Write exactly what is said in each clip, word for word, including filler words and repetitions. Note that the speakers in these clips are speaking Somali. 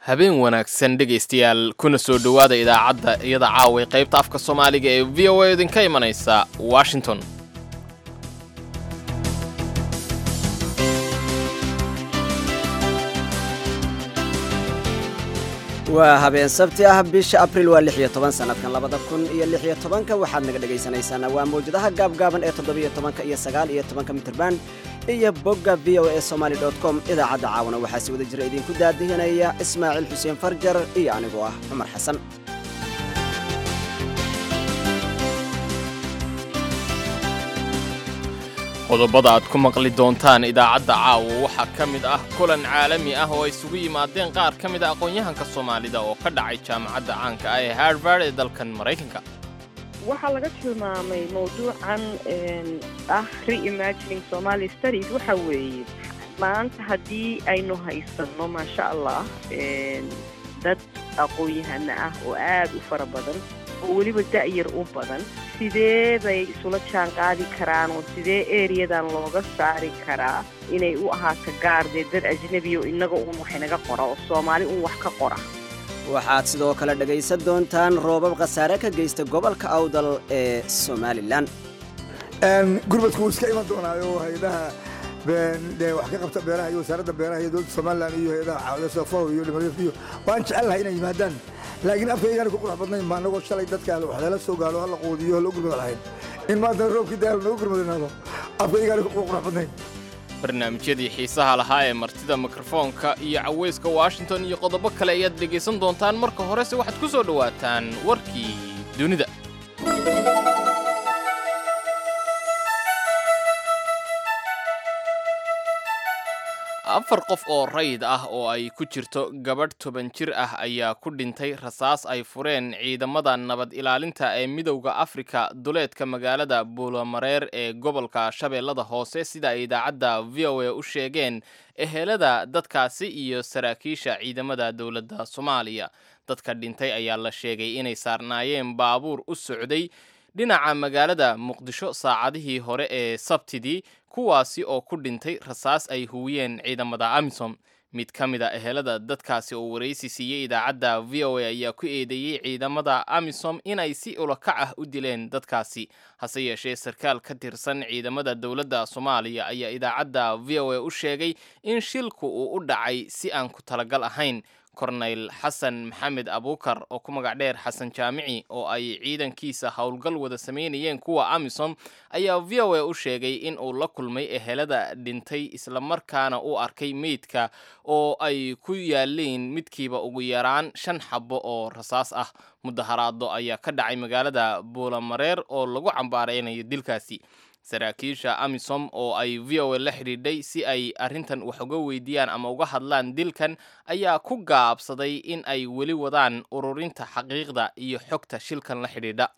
habeen wanaagsan dhegaystayaal kuna soo dhowaada idaacadda iyada caawa qaybta afka Soomaaliga ee V O A idinka imanaysa Washington. waa habeen sabti ah bisha April waa lix iyo toban sanadkan labada kun iyo lix iyo toban waxaad naga dhageysanaysaan waa mowjadaha gaab-gaaban ee toddoba iyo toban iyo sagaal iyo toban mitirban iyo bogga v o a somali dot com idaacadda caawana waxaa si wada jira idinku daadihinaya Ismaaciil Xuseen Farjar iyo anigoo ah Cumar Xasan. qodobada aad ku maqli doontaan idaacadda caawa waxaa ka mid ah kulan caalami ah oo ay isugu yimaadeen qaar ka mid ah aqoon-yahanka Soomaalida oo ka dhacay jaamacadda caanka ah ee Harvard ee dalkan Mareykanka. waxaa laga tilmaamay mawduucan ah reimagining Somali studies waxa weeye maanta haddii aynu haysano maasha Allah dad aqoon-yahano ah oo aad u fara badan oo weliba da'yar u badan sidee bay isula jaan qaadi karaan oo sidee ereyadan looga saari karaa inay u ahaato gaardee dad ajnabi oo inaga uun wax inaga qora oo Soomaali uun wax ka qora. waxaad sidoo kale dhagaysan doontaan roobab khasaare ka geysta gobolka Awdal ee Somaliland. een gurmadku iska iman doonaayo hay'adaha been wax ka qabta beeraha iyo wasaaradda beeraha iyo dowladda Somaliland iyo hay'adaha caawimaadka faro iyo limariyay waan jecelahay inay yimaadaan laakiin afkaygaan ku qurux badnayn baan nago shalay dadka wax la soo gaalo hal qoodiyo hal gurmad lahayn in maanta roobkii daal noo gurmadanaado afkaygaan ku qurux badnayn. barnaamijyadii xiisaha lahaa ee martida mikrofoonka iyo caweyska Washington iyo qodobo kale ayaad dhegaysan doontaan marka horese waxaad ku soo dhawaataan warkii dunida. afar qof oo rayd ah oo ay ku jirto gabadh toban jir ah ayaa ku dhintay rasaas ay fureen ciidamada nabad ilaalinta ee midowga Afrika duleedka magaalada Buulamareer ee gobolka Shabeellada Hoose sida ay idaacadda V O A u sheegeen ehelada dadkaasi iyo saraakiisha ciidamada dawladda Soomaaliya. dadka dhintay ayaa la sheegay inay saarnaayeen baabuur u socday dhinaca magaalada Muqdisho saacadihii hore ee Sabtidii kuwaasi oo ku dhintay rasaas ay huwiyeen ciidamada AMISOM. mid ka mid ah ehelada dadkaasi oo wareysi siiyay idaacadda V O A ayaa ku eedeeyay ciidamada AMISOM inay si ulakac ah u dileen dadkaasi hase yeeshee sarkaal ka tirsan ciidamada dawladda Soomaaliya ayaa idaacadda V O A u sheegay in shilku uu u dhacay si aan ku talagal ahayn. Korneyl Xasan Maxamed Abuukar oo ku magac dheer Xasan Jaamici oo ay ciidankiisa howlgal wada sameynayeen kuwa AMISOM ayaa V O A u sheegay in uu la kulmay ehelada dhintay isla markaana uu arkay meydka oo ay ku yaaleen midkiiba ugu yaraan shan xabo oo rasaas ah. mudaharaado ayaa ka dhacay magaalada Buulamareer oo lagu cambaareynayo dilkaasi. saraakiisha AMISOM oo ay V O A la xiriiday si ay arrintan wax uga weydiiyaan ama uga hadlaan dilkan ayaa ku gaabsaday in ay weli wadaan ururinta xaqiiqda iyo xogta shilkan la xidhiidha.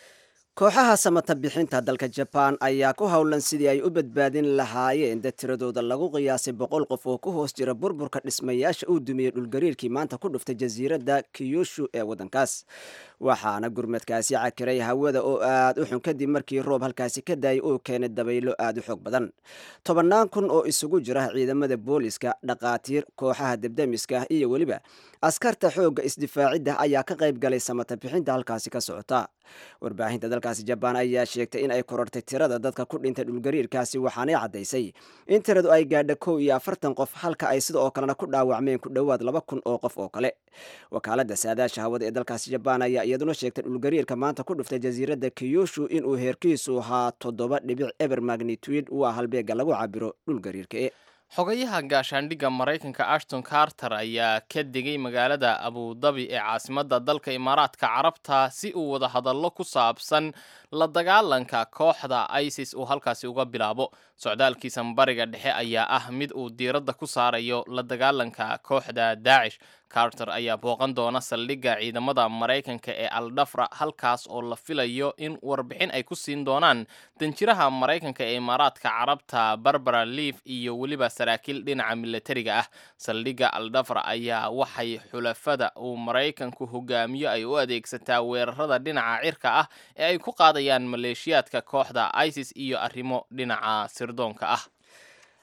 kooxaha samata bixinta dalka Japan ayaa ku howlan sidii ay u badbaadin lahaayeen dad tiradooda lagu qiyaasay boqol qof oo ku hoos jira burburka dhismayaasha uu dumiyay dhulgariirkii maanta ku dhuftay jasiiradda Kyushu ee wadankaas. waxaana gurmadkaasi cakiray hawada oo aad u xun kadib markii roob halkaasi ka daayay oo keenay dabaylo aad u xoog badan. tobannaan kun oo isugu jira ciidamada booliska, dhaqaatiir, kooxaha debdemiska iyo weliba askarta xoogga isdifaacidda ayaa ka qayb galay samata bixinta halkaasi ka socota. warbaahinta dalkaasi Japan ayaa sheegtay in ay korortay tirada dadka ku dhintay dhulgariirkaasi waxaanay caddaysay in tiradu ay gaadho kow iyo afartan qof halka ay sidoo kalena ku dhaawacmeen ku dhowaad laba kun oo qof oo kale. wakaaladda saadaasha hawada ee dalkaasi Japan ayaa iyaduna sheegtay dhulgariirka maanta ku dhuftay jasiiradda Kyushu inuu heerkiisu ahaa toddoba dhibic eber magnitude waa halbeega lagu cabiro dhulgariirka. xogayaha gaashaandhigga Mareykanka Ashton Carter ayaa ka digay magaalada Abu Dhabi ee caasimadda dalka Imaaraadka Carabta si uu wada hadallo ku saabsan la dagaalanka kooxda ISIS uu halkaasi uga bilaabo. socdaalkiisa bariga dhexe ayaa ah mid uu diiradda ku saarayo la dagaalanka kooxda Daesh. Carter ayaa booqan doona saldhigga ciidamada Mareykanka ee Al-Dhafra halkaas oo la filayo in warbixin ay ku siin doonaan danjiraha Mareykanka ee Imaaraadka Carabta Barbara Leaf iyo weliba saraakiil dhinaca militariga ah. saldhigga Al-Dhafra ayaa waxay xulafada uu Mareykanku hogaamiyo ay u adeegsataa weerarada dhinaca cirka ah ee ay ku qaadayaan maleeshiyaadka kooxda ISIS iyo arrimo dhinaca sirdoonka ah.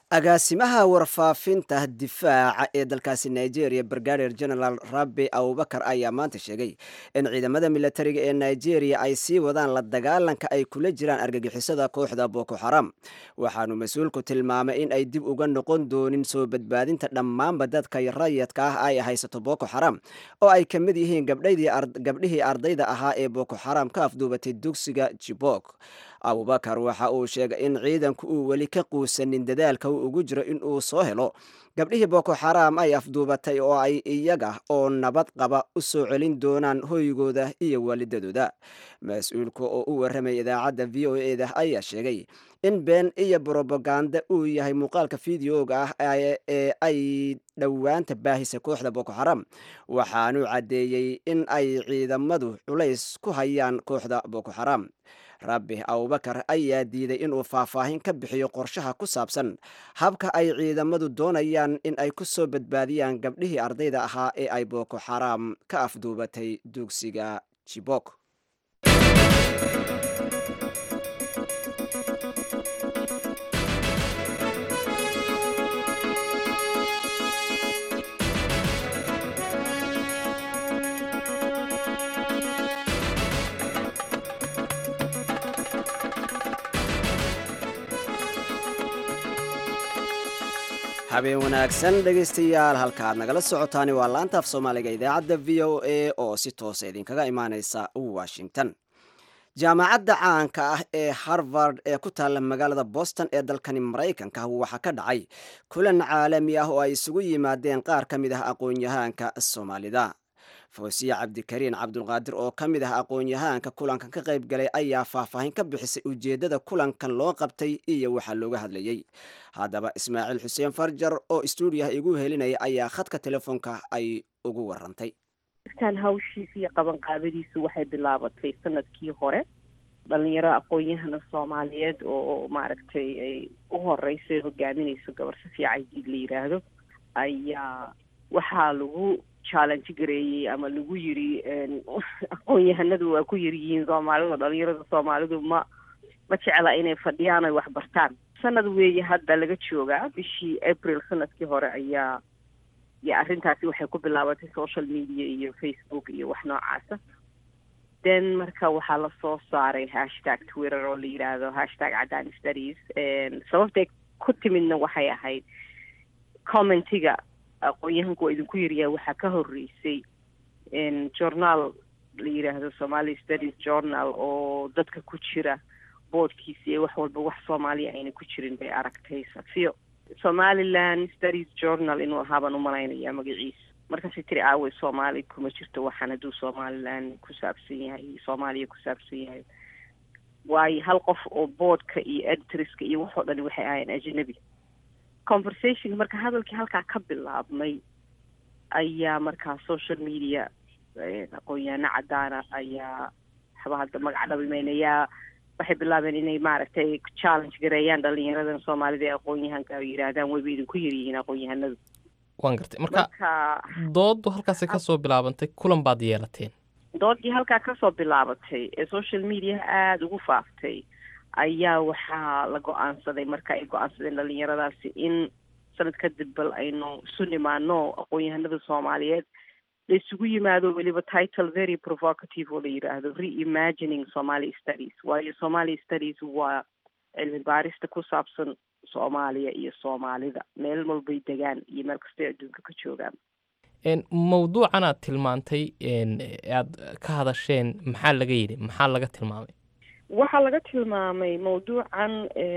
agaasimaha warfaafinta difaaca ee dalkaasi nigeria brigadier general rabbi abubakar ayaa maanta sheegay in ciidamada militariga ee nigeria ay sii wadaan la dagaalanka ay kula jiraan argagixisada kooxda boko xaram waxaanu mas-uulku tilmaamay in ay dib uga noqon doonin soo badbaadinta dhammaanba dadka rayadka ah ay haysato boko xaram oo ay ka mid yihiin gabdhihii ardayda ahaa ee boko xaram ka afduubatay dugsiga jibok abubakar waxa uu sheegay in ciidanku uu weli ka quusanin dadaalka uu ugu jiro in uu soo helo gabdhihii boko xaram ay afduubatay oo ay iyaga oo nabad qaba u soo celin doonaan hoygooda iyo waalidadooda mas-uulka oo u warramay idaacadda v o e da ayaa sheegay in been iyo brobaganda uu yahay muuqaalka fideoga ah ee ay dhowaanta baahisa kooxda boko xaram waxaanu caddeeyey in ay ciidamadu culays ku hayaan kooxda boko xaram rabbi abubakar ayaa diiday inuu faahfaahin ka bixiyo qorshaha ku saabsan habka ay ciidamadu doonayaan in ay ku soo badbaadiyaan gabdhihii ardayda ahaa ee ay boko xaram ka afduubatay dugsiga jibok habeen wanaagsan dhegaystayaal halka aad nagala socotaani waa laanta af soomaaliga idaacadda v o a oo si toosa idinkaga imaaneysa washington jaamacadda caanka ah ee harvard ee ku taalla magaalada boston ee dalkani maraykanka waxaa ka dhacay kulan caalami ah oo ay isugu yimaadeen qaar ka mid ah aqoon-yahaanka soomaalida fawsiye cabdikariin cabdulqaadir oo ka mid ah aqoon-yahaanka kulankan ka qayb galay ayaa faahfaahin ka bixisay ujeeddada kulankan loo qabtay iyo waxaa looga hadlayey haddaba ismaaciil xuseen farjar oo stuudiyaha igu helinaya ayaa khadka telefoonka ay ugu warantay kan hawshiisa iyo qabanqaabadiisu waxay bilaabatay sanadkii hore dhalinyaro aqoon-yahana soomaaliyeed oo maaragtay ay u horeysay hogaaminayso gabar safiya caydiid la yiraahdo ayaa waxaa lagu challenge gareeyey ama lagu yiri aqoon-yahanadu waa ku yaryihiin soomaalida dhalinyarada soomaalidu ma ma jecla inay fadhiyaan oy wax bartaan sanad weeye hadda laga joogaa bishii april sanadkii hore ayaa iyo arrintaasi waxay ku bilaabatay social media iyo facebook iyo wax noocaasa then marka waxaa lasoo saaray hashtag twitter oo la yidhaahdo hashtag cadaan studies sababtay ku timidna waxay ahayd commentiga aqoon-yahanku waa idinku yiriyaa waxaa ka horeysay journaal la yidhaahdo somali studies journal oo dadka ku jira boodkiisa iyo wax walba wax soomaaliya ayna ku jirin bay aragtay safiyo somaliland studies journal inuu ahaabaan umalaynaya magaciisa markaasay tiri aaway soomaali kuma jirto waxaan hadduu somaliland ku saabsan yahay soomaaliya ku saabsan yahay waayo hal qof oo boodka iyo editorska iyo waxoo dhan waxay ahaayeen ajnabi conversation marka hadalkii halkaa ka bilaabmay ayaa markaa social media aqoon-yahano cadaana ayaa waxba hadda magac dhabimaynayaa waxay bilaabeen inay maaragtay challenge gareeyaan dhalinyaradan soomaalida ee aqoon-yahanka ay yidhaahdaan wayba idinku yaryihiin aqoon-yahanadu waan gartay marka dooddu halkaasi kasoo bilaabantay kulan baad yeelateen doodii halkaa kasoo bilaabatay ee social media aada ugu faaftay ayaa waxaa la go-aansaday marka ay go-aansadeen dhalinyaradaasi in sanad kadib bal aynu isu nimaano aqoon-yahanada soomaaliyeed la isugu yimaado weliba title very provocative oo la yidhaahdo reimagining somali studies waayo somali studies waa cilmi baarista ku saabsan soomaaliya iyo soomaalida meel walbay degaan iyo meel kastay adduunka ka joogaan mawduucan aad tilmaantay aad ka hadasheen maxaa laga yidhi maxaa laga tilmaamay waxaa laga tilmaamay mawduucan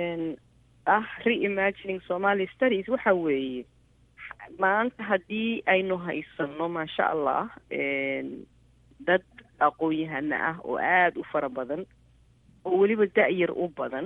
ah reimagining somali studies waxa weeye maanta haddii aynu haysano maasha allah dad aqoon-yahano ah oo aada u fara badan oo weliba da-yar u badan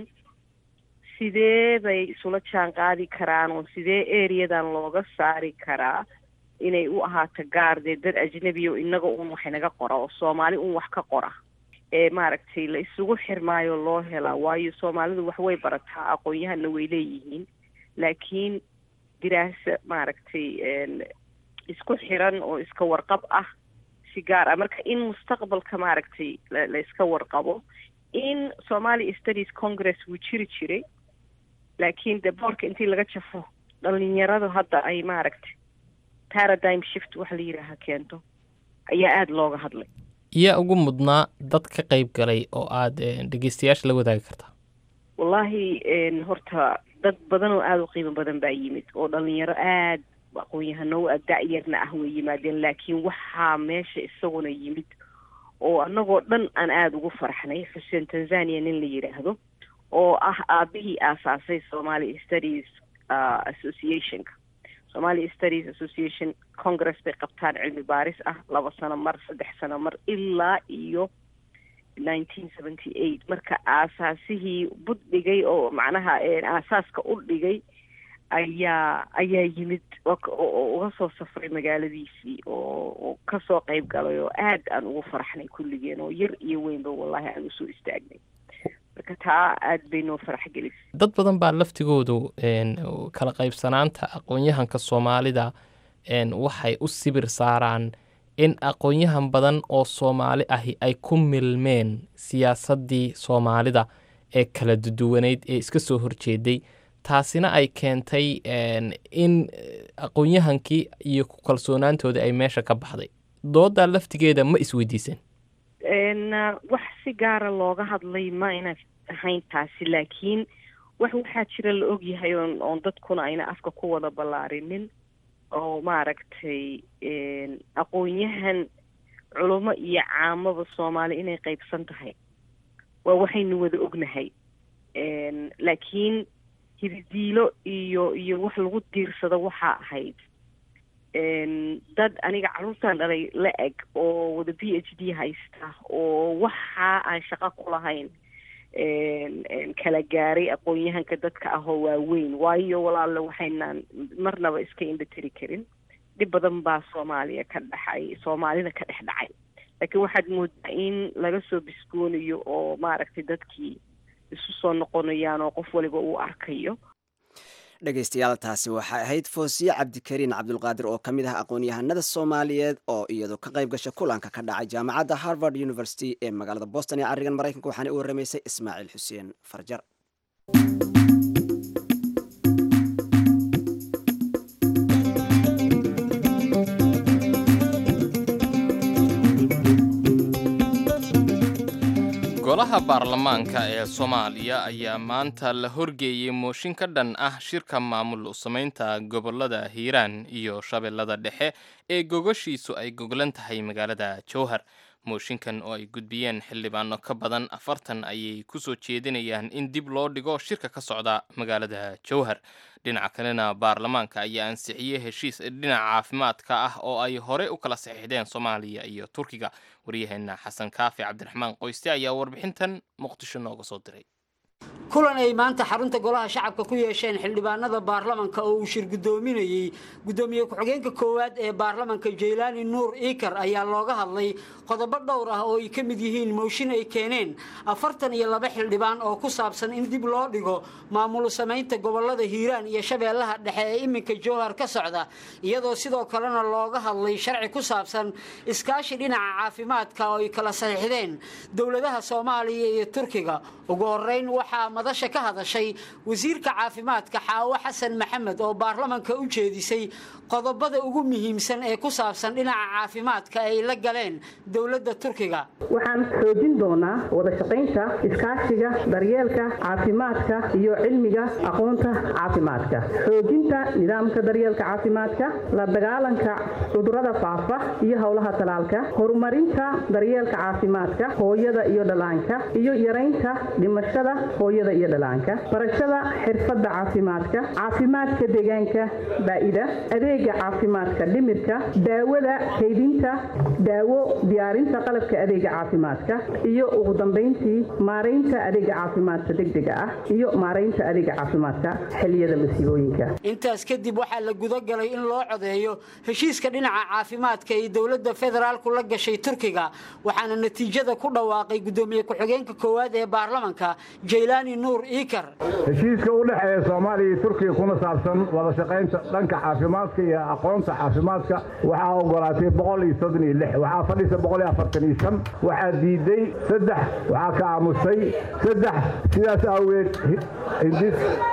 sidee bay isula jaan qaadi karaan oo sidee areadan looga saari karaa inay u ahaato gaar dee dad ajnabi o inaga un wax inaga qora oo soomaali un wax ka qora ee maaragtay la isugu xirmaayo loo helaa waayo soomaalidu wax way barataa aqoon-yahana way leeyihiin laakiin diraasa maaragtay isku xiran oo iska warqab ah si gaar ah marka in mustaqbalka maaragtay la, la iska warqabo in somali studies congress wuu jiri jiray laakiin de boorka intii laga jafo dhalinyaradu hadda ay maaragtay paradigm shift wax la yidhaaha keento ayaa aada looga hadlay. yaa ugu mudnaa dad ka qayb galay oo aada dhegeystayaasha la wadaagi kartaa? wallaahi horta dad badan oo aada u qiimo badan baa yimid oo dhalinyaro aada aqoon-yahano a da-yarna ah way yimaadeen, laakiin waxaa meesha isaguna yimid oo annagoo dhan aan aada ugu faraxnay xuseen tanzania nin la yidhaahdo oo ah aabihii aasaasay Somali Studies uh, Associationka. Somali Studies Association Congress bay qabtaan cilmi baaris ah laba sano mar saddex sano mar ilaa iyo nineteen seventy-eight marka aasaasihii bud dhigay oo macnaha aasaaska u dhigay ayaa ayaa yimid oo uga soo safray magaaladiisii oo ka soo qayb galay oo aad aan ugu faraxnay kulligeen oo yar iyo weynba wallahi aan usoo istaagnay. marka taa aad bay noo farax gelisay. dad badan baa laftigoodu kala qaybsanaanta aqoon-yahanka Soomaalida waxay u sibir saaraan in aqoon-yahan badan oo Soomaali ahi ay ku milmeen siyaasadii Soomaalida ee kala duwaneyd ee iska soo horjeeday, taasina ay keentay in aqoon-yahankii iyo ku kalsoonaantooda ay meesha ka baxday. dooda laftigeeda ma isweydiisan? wax si gaara looga hadlay ma ayna ahayn taasi, laakiin wax waxaa jira la ogyahay oon dadkuna ayna afka ku wada ballaarinin oo maaragtay aqoon-yahan culummo iyo caamaba Soomaali inay qaybsan tahay waa waxaynu wada ognahay, laakiin hididiilo iyo iyo wax lagu diirsado waxaa ahayd dad aniga carruurtan dhalay la eg oo wada b h d haysta oo waxa aan shaqo ku lahayn kala gaaray aqoon-yahanka dadka ah oo waaweyn. waayo walaala waxaynaan marnaba iska indhatiri karin, dhib badan baa Soomaaliya ka dhaxay Soomaalida ka dhex dhacay, laakiin waxaad moodaa in laga soo biskoonayo oo maaragtay dadkii isu soo noqonayaan oo qof waliba uu arkayo. dhegaystayaal taasi waxay ahayd Foosiye Cabdikariin Cabdulqaadir oo ka mid ah aqoon-yahanada Soomaaliyeed oo iyadu ka qayb gashay kulanka ka dhacay jaamacadda Harvard University ee magaalada Boston ee arigan Mareykanka. waxaana u waramaysay Ismaaciil Xuseen Farjar. golaha baarlamaanka ee Soomaaliya ayaa maanta la horgeeyay mooshin ka dhan ah shirka maamul u samaynta gobolada Hiiraan iyo Shabeellada Dhexe ee gogashiisu ay goglan tahay magaalada Jowhar. mooshinkan oo ay gudbiyeen xildhibaano ka badan afartan ayay ku soo jeedinayaan in dib loo dhigo shirka ka socda magaalada Jowhar. dhinaca kalena baarlamaanka ayaa ansixiyay heshiis dhinaca caafimaadka ah oo ay hore u kala saxiixdeen Soomaaliya iyo Turkiga. waryaheena Xasan Kaafi Cabdiraxmaan Qoyste ayaa warbixintan Muqdisho nooga soo diray. kulan ay maanta xarunta golaha shacabka ku yeesheen xildhibaanada baarlamaanka oo uu shir gudoominayay gudoomiye ku-xigeenka koowaad ee baarlamaanka Jeylaani Nuur Iikar ayaa looga hadlay qodobo dhowr ah oo ay ka mid yihiin mooshin ay keeneen afartan iyo laba xildhibaan oo ku saabsan in dib loo dhigo maamul samaynta gobolada Hiiraan iyo Shabeellaha Dhexe ee iminka Jowhar ka socda, iyadoo sidoo kalena looga hadlay sharci ku saabsan iskaashi dhinaca caafimaadka oo ay kala saxiixdeen dowladaha Soomaaliya iyo Turkiga. ugu horeyn waxaa madasha ka hadashay wasiirka caafimaadka Xaawo Xasan Maxamed oo baarlamaanka u jeedisay qodobada ugu muhiimsan ee ku saabsan dhinaca caafimaadka ay la galeen dowladda Turkiga. waxaan xoojin doonaa wada shaqaynta iskaashiga daryeelka caafimaadka iyo cilmiga aqoonta caafimaadka, xoojinta nidaamka daryeelka caafimaadka, la dagaalanka cudurrada faafa iyo howlaha talaalka, horumarinta daryeelka caafimaadka hooyada iyo dhallaanka iyo yareynta dhimashada hooyada iyo dhallaanka, barashada xirfadda caafimaadka, caafimaadka deegaanka baa'ida, adeega caafimaadka dhimirka, daawada kaydinta daawo, diyaarinta qalabka adeega caafimaadka iyo ugu dambeyntii maareynta adeega caafimaadka degdega ah iyo maareynta adeega caafimaadka xilliyada masiibooyinka. intaas kadib waxaa la guda galay in loo codeeyo heshiiska dhinaca caafimaadka ee dowladda federaalku la gashay Turkiga, waxaana natiijada ku dhawaaqay gudoomiye ku-xigeenka koowaad ee baarlamaanka Jeylaani Nuur Iikar. heshiiska u dhaxeeya Soomaaliya iyo Turkiga kuna saabsan wada shaqaynta dhanka caafimaadka iyo aqoonta caafimaadka waxaa ogolaatay boqol iyo soddon iyo lix, waxaa fadhisa boqol iyo afartan iyo shan, waxaa diiday saddex, waxaa ka aamusay saddex. sidaas awgeed hindis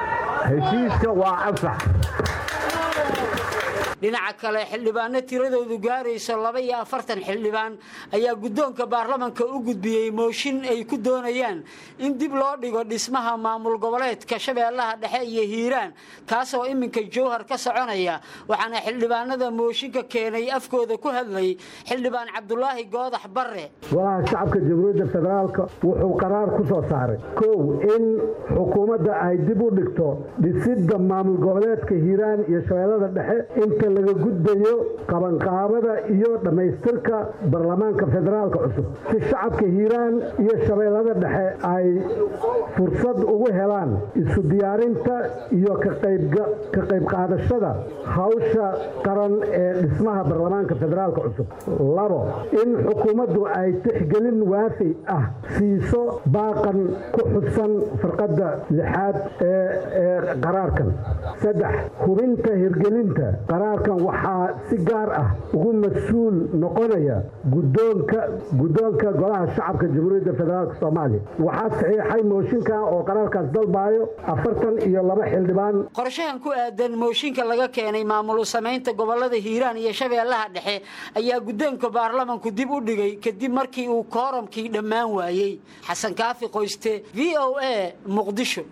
heshiiska waa ansax. dhinaca kale xildhibaano tiradoodu gaarayso laba iyo afartan xildhibaan ayaa guddoonka baarlamanka u gudbiyey mooshin ay ku doonayaan in dib loo dhigo dhismaha maamul goboleedka shabeellaha dhexe iyo hiiraan kaasoo iminka jowhar ka soconaya waxaana xildhibaanada mooshinka keenay afkooda ku hadlay xildhibaan cabdulaahi goodax barre. golaha shacabka jamhuuriyadda federaalka wuxuu qaraar ku soo saaray kow in xukuumadda ay dib u dhigto dhisidda maamul goboleedka hiiraan iyo shabeellada dhexe inta laga gudbayo qabanqaabada iyo dhammaystirka baarlamaanka federaalka cusub si shacabka hiiraan iyo shabeellada dhexe ay fursad ugu helaan isu diyaarinta iyo ka qayb qaadashada hawsha qaran ee dhismaha baarlamaanka federaalka cusub. labo in xukuumaddu ay tixgelin waafi ah siiso baaqan ku xusan farqadda lixaad ee qaraarkan. saddex hubinta hirgelinta qaraar waxaa si gaar ah ugu mas-uul noqonaya guddoonka guddoonka golaha shacabka jamhuuriyadda federaalka soomaaliya. waxaa saxiixay mooshinkan oo qaraarkaas dalbaayo afartan iyo laba xildhibaan. qorshahan ku aadan mooshinka laga keenay maamul samaynta gobolada hiiraan iyo shabeellaha dhexe ayaa guddoonka baarlamanku dib u dhigay kadib markii uu kooramkii dhammaan waayey. xasan kaafi qoyste, v o a, muqdisho.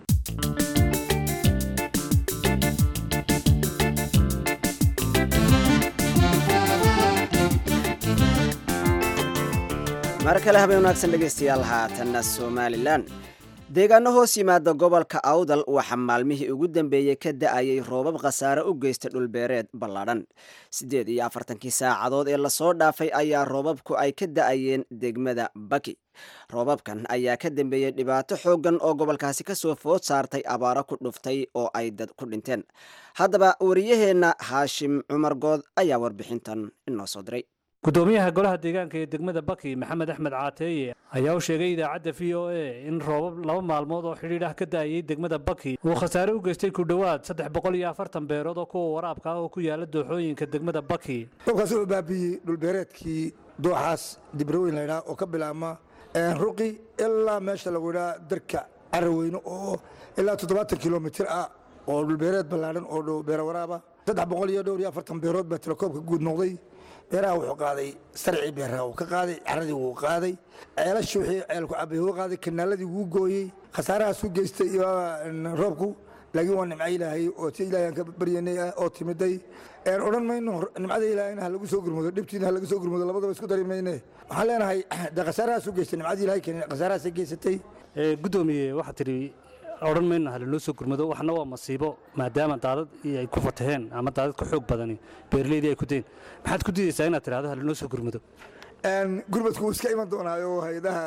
mar kale habeen wanaagsan dhegaystayaal haatanna somalilan deegaano hoos yimaada gobolka awdal waxaa maalmihii ugu dambeeyey ka da-ayay roobab khasaare u geysta dhulbeereed ballaadhan siddeed iyo afartankii saacadood ee lasoo dhaafay ayaa roobabku ay ka da-ayeen degmada baki roobabkan ayaa ka dambeeyey dhibaato xooggan oo gobolkaasi kasoo food saartay abaaro ku dhuftay oo ay dad ku dhinteen. haddaba wariyaheenna haashim cumar good ayaa warbixintan inoo soo diray. gudoomiyaha golaha deegaanka ee degmada baki maxamed axmed caateeye ayaa u sheegay idaacadda v o a in roobab laba maalmood oo xidhiidh ah ka daayay degmada baki uu khasaare u geystay ku dhowaad saddex boqol iyo afartan beerood oo kuwa waraabka ah oo ku yaala dooxooyinka degmada baki. roobkaas wuxuu baabiyey dhulbeereedkii dooxaas dibraweyn laydhaa oo ka bilaabma ruqi ilaa meesha lagu idhaa darka caraweyne oo ilaa toddobaatan kilomitir ah oo dhulbeereed ballaadhan oo beero waraaba saddex boqol iyo dhowr iyo afartan beerood baa tilakoobka guud noqday. beeraha wuxuu qaaday sarcii beeraha uu ka qaaday caradii wuu qaaday ceelashii wixii ceelku cabay wuu qaaday kanaaladii wuu gooyey khasaarahaas u geystay roobku laakiin waa nimco ilaahay oo ti ilaahay aan ka baryanay oo timiday odhan mayno nimcada ilaahayna ha lagu soo gurmado dhibtiina ha lagu soo gurmado labadaba isku dari mayne waxaan leenahay de khasaarahaas u geystay nimcadii ilaahay keenay khasaarahaasay geysatay. gudoomiye waxaa tidhi odhan mayno ha lanoo soo gurmado waxna waa masiibo maadaama daadad ay ku fataheen ama daadad ka xoog badani beeraleydii ay ku dayn maxaad ku diidaysaa inaad tidhahdo ha lanoo soo gurmado? gurmadku wuu iska iman doonaayo hay-adaha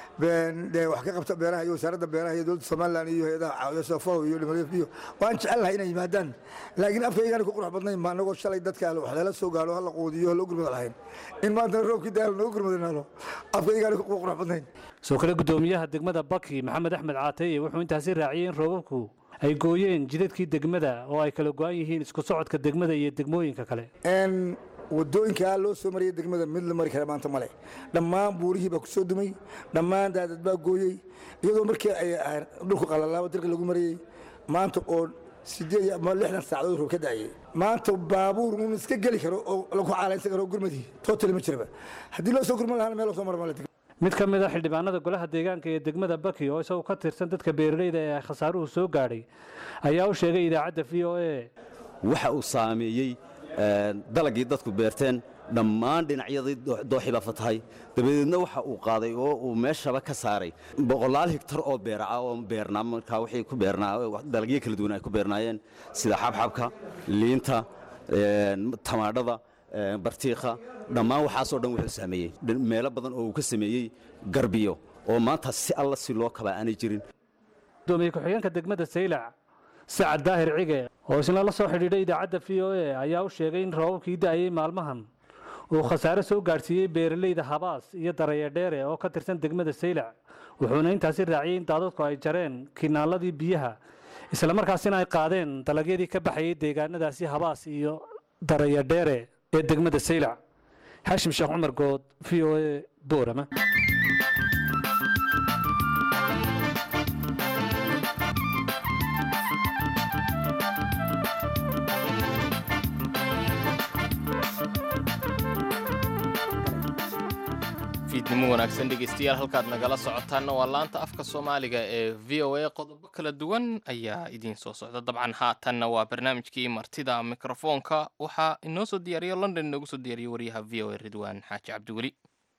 wax ka qabta beeraha iyo wasaaradda beeraha iyo dowladda somalilan iyo hay-adaha caawiya sofaho iyo limalef iyo waan jecelnahay inay yimaadaan laakiin afkaygaana ku qurux badnayn baa anagoo shalay dadka wax lala soo gaalo hala quudiyo haloo gurmado lahayn in maantana roobkii daa lanooga gurmadanaalo afkaygaana ku qurux badnayn. soo kale gudoomiyaha degmada baki maxamed axmed caateeye wuxuu intaasi raaciyey in roobabku ay gooyeen jidadkii degmada oo ay kala go-an yihiin isku socodka degmada iyo degmooyinka kale. wadooyinkaa loo soo mariyay degmada mid la mari kara maanta male dhammaan buurihii baa ku soo dumay dhammaan daadad baa gooyey iyadoo markii ay dhulku qalalaaba dalka lagu mariyey maanta oo sideed ama lixdan saacadood roob ka daayay maanta baabuur un iska geli karo oo lagu caalaysan karo gurmadii tootali ma jiraba haddii loo soo gurman lahaana meel loo soo marmale. mid ka mid a xildhibaanada golaha deegaanka ee degmada baki oo isagoo ka tirsan dadka beeraleyda ee khasaaruhu soo gaadhay ayaa u sheegay idaacadda v o a waxa uu saameeyey dalagii dadku beerteen dhammaan dhinacyadii dooxii baa fatahay dabadeedna waxa uu qaaday oo uu meeshaba ka saaray boqolaal hektar oo beera ah oo beernaa markaa wixii ku beernaa dalagyo kala duwan ay ku beernaayeen sida xabxabka liinta tamaadhada bartiikha dhammaan waxaasoo dhan wuxuu saameeyey meelo badan oo uu ka sameeyey garbiyo oo maanta si alla si loo kaba aanay jirin. gudoomiye ku-xigeenka degmada saylac sacad daahir cige oo isna la soo xidhiidhay idaacadda v o a ayaa u sheegay in roobabkii da-ayey maalmahan uu khasaare soo gaadhsiiyey beeraleyda habaas iyo darayadheere oo ka tirsan degmada saylac wuxuuna intaasi raaciyey in daadadku ay jareen kinaaladii biyaha islamarkaasina ay qaadeen dalagyadii ka baxayay deegaanadaasi habaas iyo darayadheere ee degmada saylac. xaashim sheekh cumar good v o a boorama. fiidnimo wanaagsan dhegeystayaal halkaad nagala socotaanna waa laanta afka soomaaliga ee v o a qodobo kala duwan ayaa idiin soo socda dabcan haatanna waa barnaamijkii martida mikrofoonka waxaa inoo soo diyaariyo london inoogu soo diyaariyo wariyaha v o a ridwaan xaaji cabdiweli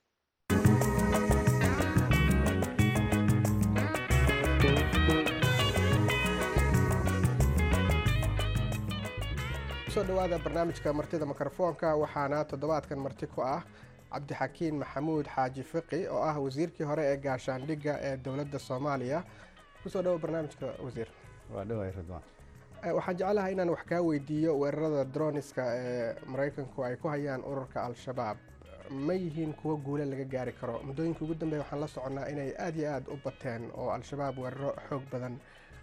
soo dhawaada barnaamijka martida mikrofoonka waxaana toddobaadkan marti ku ah cabdixakiin maxamuud xaaji fiqi oo ah wasiirkii hore ee gaashaandhigga ee dowladda soomaaliya kusoo dhawo barnaamijka wasiir. waa dhawaay ridwaan. waxaan jeclahay inaan wax kaa weydiiyo weerarada droniska ee maraykanku ay ku hayaan ururka al-shabaab ma yihiin kuwo guule laga gaari karo? muddooyinka ugu dambeeya waxaan la soconnaa inay aad iyo aad u bateen oo al-shabaab weeraro xoog badan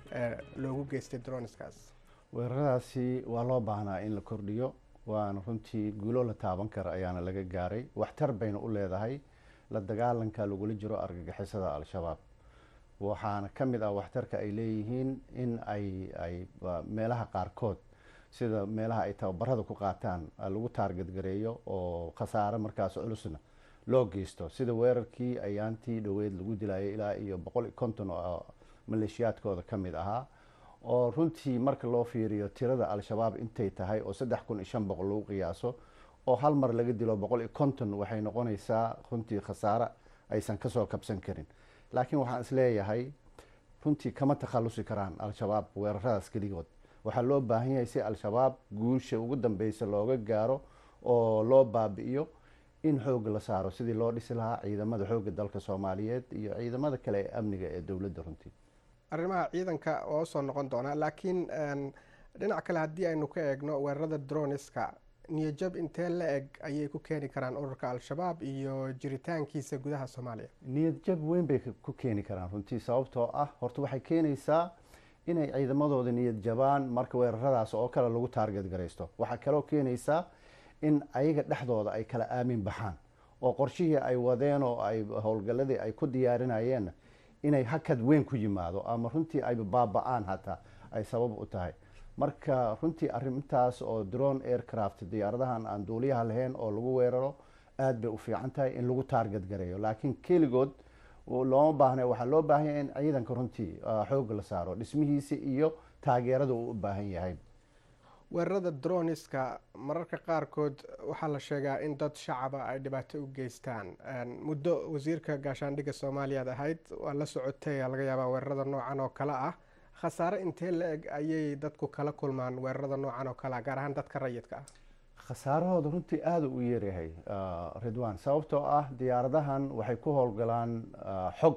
loogu geystay droniskaas. weeraradaasi waa loo baahnaa in la kordhiyo, waana runtii guulo la taaban kara ayaana laga gaaray. waxtar bayna u leedahay la dagaalanka lagula jiro argagixisada al-shabaab. waxaana ka mid ah waxtarka ay leeyihiin in ay ay meelaha qaarkood sida meelaha ay tababarada ku qaataan lagu taarget gareeyo oo khasaare markaas culusna loo geysto, sida weerarkii ayaantii dhoweed lagu dilayay ilaa iyo boqol iyo konton oo maleeshiyaadkooda ka mid ahaa, oo runtii marka loo fiiriyo tirada al-shabaab intay tahay oo saddex kun iyo shan boqol lagu qiyaaso oo hal mar laga dilo boqol iyo konton waxay noqonaysaa runtii khasaare aysan kasoo kabsan karin. laakiin waxaan isleeyahay runtii kama takhalusi karaan al-shabaab weeraradaas keligood. waxaa loo baahan yahay si al-shabaab guusha ugu dambeysa looga gaaro oo loo baabi'iyo in xooga la saaro sidii loo dhisi lahaa ciidamada xooga dalka soomaaliyeed iyo ciidamada kale ee amniga ee dowladda. runtii arrimaha ciidanka oo soo noqon doona, laakiin dhinac kale haddii aynu ka eegno weerarada droniska niyajab intee la eg ayay ku keeni karaan ururka al-shabaab iyo jiritaankiisa gudaha soomaaliya? niyadjab weyn bay ku keeni karaan runtii, sababtoo ah horta waxay keenaysaa inay ciidamadooda niyad jabaan marka weeraradaas oo kale lagu taarget garaysto. waxaa kaloo keenaysaa in ayaga dhexdooda ay kala aamin baxaan oo qorshihii ay wadeen oo ay howlgalladii ay ku diyaarinayeen inay hakad weyn ku yimaado ama runtii ay baaba-aan hataa ay sabab u tahay. marka runtii arrintaas oo drone aircraft diyaaradahan aan duuliyaha lahayn oo lagu weeraro aad bay u fiican tahay in lagu taarget gareeyo, laakiin keligood looma baahna. waxaa loo baahan yahay in ciidanka runtii xoog la saaro dhismihiisa iyo taageerada uu u baahan yahay. weerarada droniska mararka qaarkood waxaa la sheegaa in dad shacaba ay dhibaato u geystaan. muddo wasiirka gaashaandhigga soomaaliyaad ahayd waa la socotay, laga yaabaa weerarada noocan oo kale ah. khasaare intee la eg ayay dadku kala kulmaan weerarada noocan oo kale ah, gaar ahaan dadka rayidka ah? khasaarahooda runtii aada u yaryahay ridwaan, sababtoo ah diyaaradahan waxay ku howlgalaan xog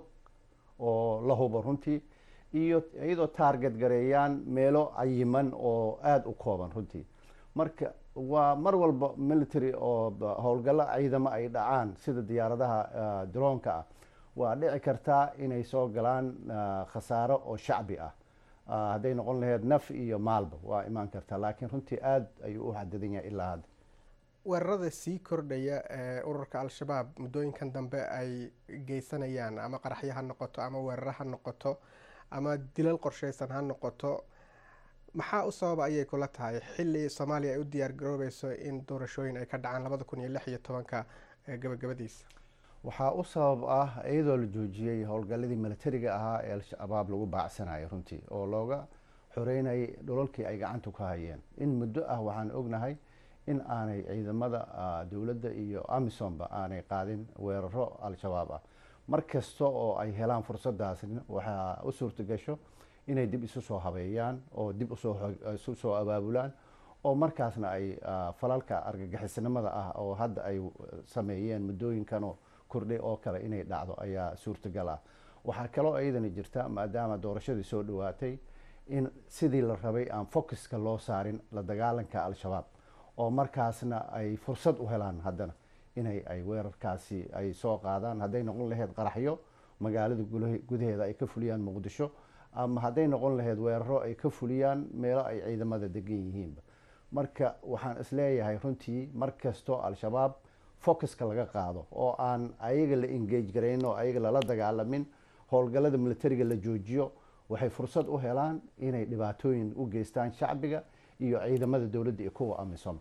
oo la hubo runtii iyo iyadoo taarget gareeyaan meelo cayiman oo aada u kooban runtii. marka waa mar walba military oo howlgallo ciidamo ay dhacaan sida diyaaradaha droonka ah waa dhici kartaa inay soo galaan khasaaro oo shacbi ah. hadday noqon lahayd naf iyo maalba waa imaan kartaa, laakiin runtii aada ayuu u xadidan yahay ilaa hadda. weerarada sii kordhaya ee ururka al-shabaab muddooyinkan dambe ay geysanayaan, ama qaraxyo ha noqoto ama weeraro ha noqoto ama dilal qorsheysan ha noqoto, maxaa u sababa ayay kula tahay xilli soomaaliya ay u diyaar garoobayso in doorashooyin ay ka dhacaan labada kun iyo lix iyo tobanka gabagabadiisa? waxaa u sabab ah iyadoo la joojiyey howlgalladii militariga ahaa ee al-shabaab lagu baacsanayo runtii oo looga xoreynayay dhulalkii ay gacanta ku hayeen. in muddo ah waxaan ognahay in aanay ciidamada dowladda iyo amisomba aanay qaadin weeraro al-shabaab ah. mar kasta oo ay helaan fursadaasna waxaa u suurta gasho inay dib isu soo habeeyaan oo dib isu soo abaabulaan oo markaasna ay falalka argagixisnimada ah oo hadda ay sameeyeen muddooyinkanoo kordhay oo kale inay dhacdo ayaa suurtagal ah. waxaa kaloo iyadana jirta maadaama doorashadii soo dhawaatay in sidii la rabay aan focuska loo saarin la dagaalanka al-shabaab, oo markaasna ay fursad u helaan haddana inay ay weerarkaasi ay soo qaadaan. hadday noqon lahayd qaraxyo magaalada gudaheeda ay ka fuliyaan muqdisho, ama hadday noqon lahayd weeraro ay ka fuliyaan meelo ay ciidamada degan yihiinba. marka waxaan isleeyahay runtii mar kastoo al-shabaab focuska laga qaado oo aan ayaga la engage garayn oo ayaga lala dagaalamin, howlgallada militariga la joojiyo, waxay fursad u helaan inay dhibaatooyin u geystaan shacbiga iyo ciidamada dowladda iyo kuwa amisom.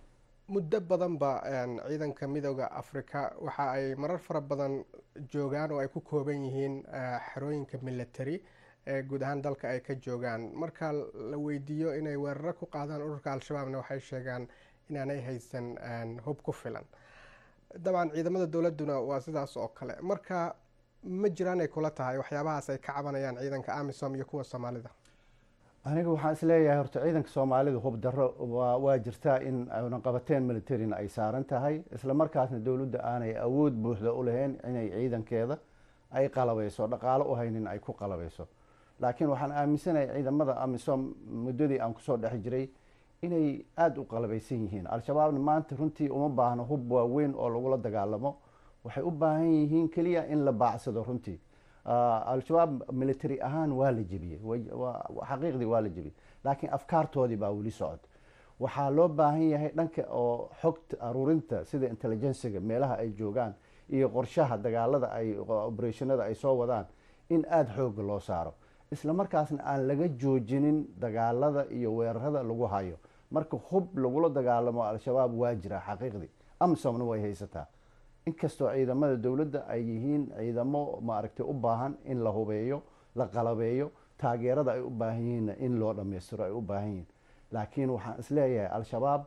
muddo badanba ciidanka midooda afrika waxa ay marar fara badan joogaan oo ay ku kooban yihiin xerooyinka military ee guud ahaan dalka ay ka joogaan. marka la weydiiyo inay weeraro ku qaadaan ururka al-shabaabna waxay sheegaan inaanay haysan hub ku filan. dabcan ciidamada dowladuna waa sidaas oo kale. marka ma jiraan ay kula tahay waxyaabahaas ay ka cabanayaan ciidanka amisom iyo kuwa soomaalida? aniga waxaan isleeyahay horta ciidanka soomaalida hub daro waa jirtaa in ayna qabateen militarina ay saaran tahay, isla markaasna dowladda aanay awood buuxda u lahayn inay ciidankeeda ay qalabeyso, dhaqaalo u haynin ay ku qalabeyso. laakiin waxaan aaminsanahay ciidamada amisom muddadii aan kusoo dhex jiray inay aada u qalabeysan yihiin. al-shabaabna maanta runtii uma baahno hub waaweyn oo lagula dagaalamo, waxay u baahan yihiin keliya in la baacsado. runtii al-shabaab military ahaan waa la jebiyey, xaqiiqdii waa la jebiyey, laakiin afkaartoodii baa weli socod. waxaa loo baahan yahay dhanka oo xogta aruurinta sida intelligensiga meelaha ay joogaan iyo qorshaha dagaalada ay operationada ay soo wadaan in aada xooga loo saaro, isla markaasna aan laga joojinin dagaalada iyo weerarada lagu hayo. marka hub lagula dagaalamo al-shabaab waa jira xaqiiqdii, amisomna way haysataa, inkastoo ciidamada dowladda ay yihiin ciidamo maaragtay u baahan in la hubeeyo, la qalabeeyo, taageerada ay u baahan yihiinna in loo dhammaystiro ay u baahan yihiin. laakiin waxaan isleeyahay al-shabaab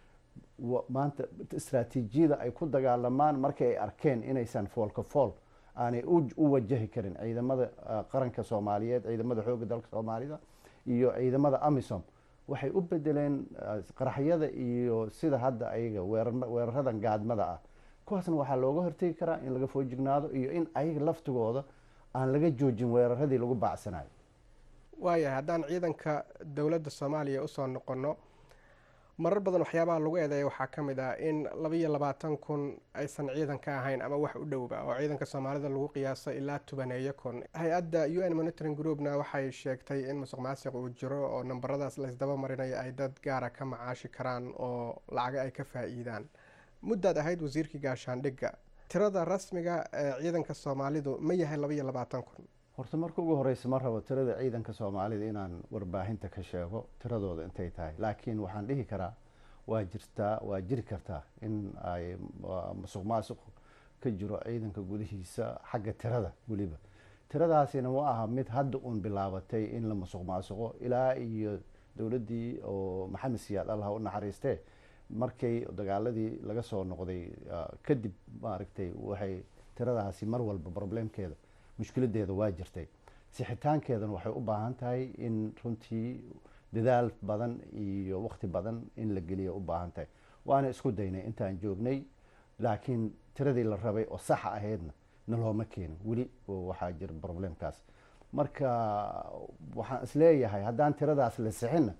maanta istraatiijiyada ay ku dagaalamaan markii ay arkeen inaysan foolka fool aanay u wajahi karin ciidamada qaranka soomaaliyeed, ciidamada xoogga dalka soomaalida iyo ciidamada amisom, waxay u bedeleen qaraxyada iyo sida hadda ayaga weeraradan gaadmada ah. kuwaasna waxaa looga hortegi karaa in laga foojignaado iyo in ayaga laftigooda aan laga joojin weeraradii lagu baacsanayo. waayahay haddaan ciidanka dowladda soomaaliya usoo noqono, marar badan waxyaabaha lagu eedeeya waxaa ka mid ah in labaiyo labaatan kun aysan ciidan ka ahayn ama wax u dhowba, oo ciidanka soomaalida lagu qiyaaso ilaa tobaneeyo kun. hay-adda u n monitoring groupna waxay sheegtay in musuq maasiq uu jiro oo nambaradaas laysdaba marinayo ay dad gaara ka macaashi karaan oo lacaga ay ka faa'iidaan. muddaad ahayd wasiirkii gaashaandhigga, tirada rasmiga ee ciidanka soomaalidu ma yahay labaiyo labaatan kun? horta marka ugu horeysa ma rabo tirada ciidanka soomaalida inaan warbaahinta ka sheego tiradooda intay tahay, laakiin waxaan dhihi karaa waa jirtaa waa jiri kartaa in ay musuq maasuq ka jiro ciidanka gudihiisa xagga tirada. weliba tiradaasina ma aha mid hadda uun bilaabatay in la musuq maasuqo, ilaa iyo dowladdii oo maxamed siyaad allah u naxariistee markay dagaaladii laga soo noqday kadib maaragtay waxay tiradaasi mar walba problemkeeda mushkiladeeda waa jirtay. sixitaankeedana waxay u baahan tahay in runtii dadaal badan iyo waqti badan in la geliyo u baahan tahay. waana isku daynay intaan joognay, laakiin tiradii la rabay oo saxa ahaydna nalooma keenin, weli waxaa jira problemkaas. marka waxaan isleeyahay haddaan tiradaas la sixinna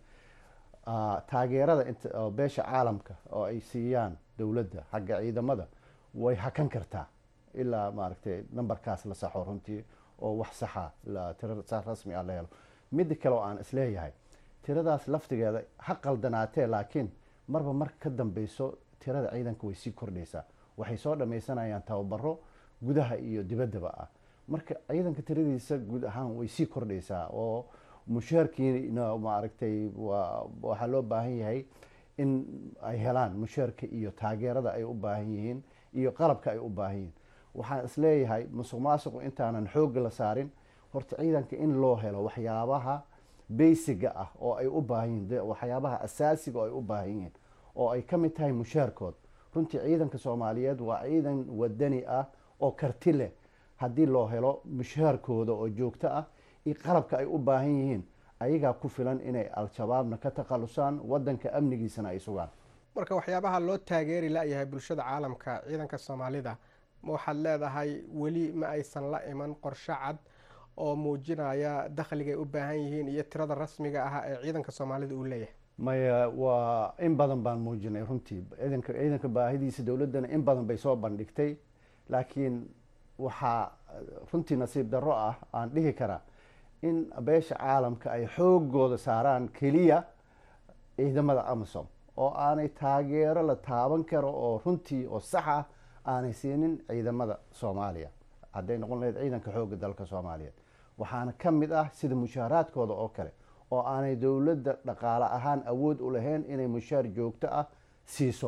taageerada beesha caalamka oo ay siiyaan dowladda xagga ciidamada way hakan kartaa ilaa maaragtay nambarkaas la saxo runtii oo wax saxa tira rasmi ah la helo. midda kale oo aan isleeyahay tiradaas laftigeeda ha qaldanaatee, laakiin marba marka ka dambeyso tirada ciidanka way sii kordhaysaa. waxay soo dhammaysanayaan tababaro gudaha iyo dibaddaba ah, marka ciidanka tiradiisa guud ahaan way sii kordhaysaa oo mushaarkiina maaragtay waxaa loo baahan yahay in ay helaan mushaarka iyo taageerada ay u baahan yihiin iyo qalabka ay u baahan yihiin. waxaan isleeyahay musuq maasuqu intaanan xoogga la saarin, horta ciidanka in loo helo waxyaabaha beysiga ah oo ay u baahan yihiin, waxyaabaha asaasiga oo ay u baahan yihiin oo ay ka mid tahay mushaarkood. runtii ciidanka soomaaliyeed waa ciidan wadani ah oo karti leh. haddii loo helo mushaarkooda oo joogto ah iyo qalabka ay u baahan yihiin, ayagaa ku filan inay al-shabaabna ka takhalusaan, wadanka amnigiisana ay sugaan. marka waxyaabaha loo taageeri la-yahay bulshada caalamka ciidanka soomaalida ma waxaad leedahay weli ma aysan la iman qorshe cad oo muujinaya dakhligay u baahan yihiin iyo tirada rasmiga ah ee ciidanka soomaalida uu leeyahay? maya waa in badan baan muujinay runtii. ciidanka ciidanka baahidiisa dowladdana in badan bay soo bandhigtay, laakiin waxaa runtii nasiib darro ah aan dhihi karaa in beesha caalamka ay xoogooda saaraan keliya ciidamada amisom oo aanay taageero la taaban karo oo runtii oo sax ah aanay siinin ciidamada soomaaliya, hadday noqon lahayd ciidanka xoogga dalka soomaaliyeed. waxaana ka mid ah sida mushaaraadkooda oo kale oo aanay dowladda dhaqaale ahaan awood u lahayn inay mushaar joogto ah siiso.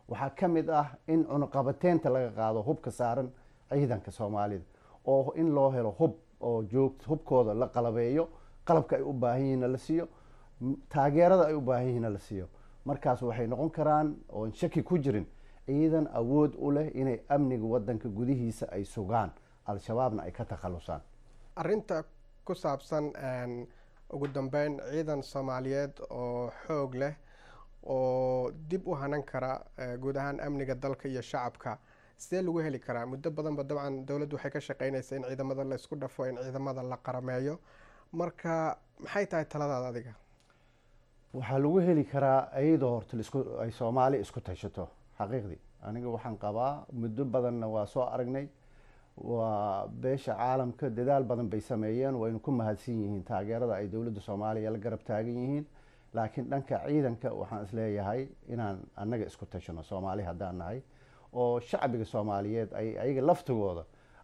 waxaa ka mid ah in cunuqabateynta laga qaado hubka saaran ciidanka soomaalida oo in loo helo hub oo joogto hubkooda la qalabeeyo qalabka ay u baahan yihiinna la siiyo taageerada ay u baahan yihiinna la siiyo markaas waxay noqon karaan oon shaki ku jirin ciidan awood u leh inay amniga wadanka gudihiisa ay sugaan al-shabaabna ay ka takhalusaan arinta ku saabsan ugu dambeyn ciidan soomaaliyeed oo xoog leh oo dib u hanan kara guud ahaan amniga dalka iyo shacabka sidee lagu heli karaa muddo badanba dabcan dowladdu waxay ka shaqeynaysaa in ciidamada la isku dhafo in ciidamada la qarameeyo marka maxay tahay taladaada adiga waxaa lagu heli karaa iyadoo horta ay soomaali isku tashato xaqiiqdii aniga waxaan qabaa muddo badanna waa soo aragnay waa beesha caalamka dadaal badan bay sameeyeen waynu ku mahadsan yihiin taageerada ay dowladda soomaaliya la garab taagan yihiin laakiin dhanka ciidanka waxaan isleeyahay inaan annaga isku tashano soomaali haddaan nahay oo shacbiga soomaaliyeed ay ayaga laftigooda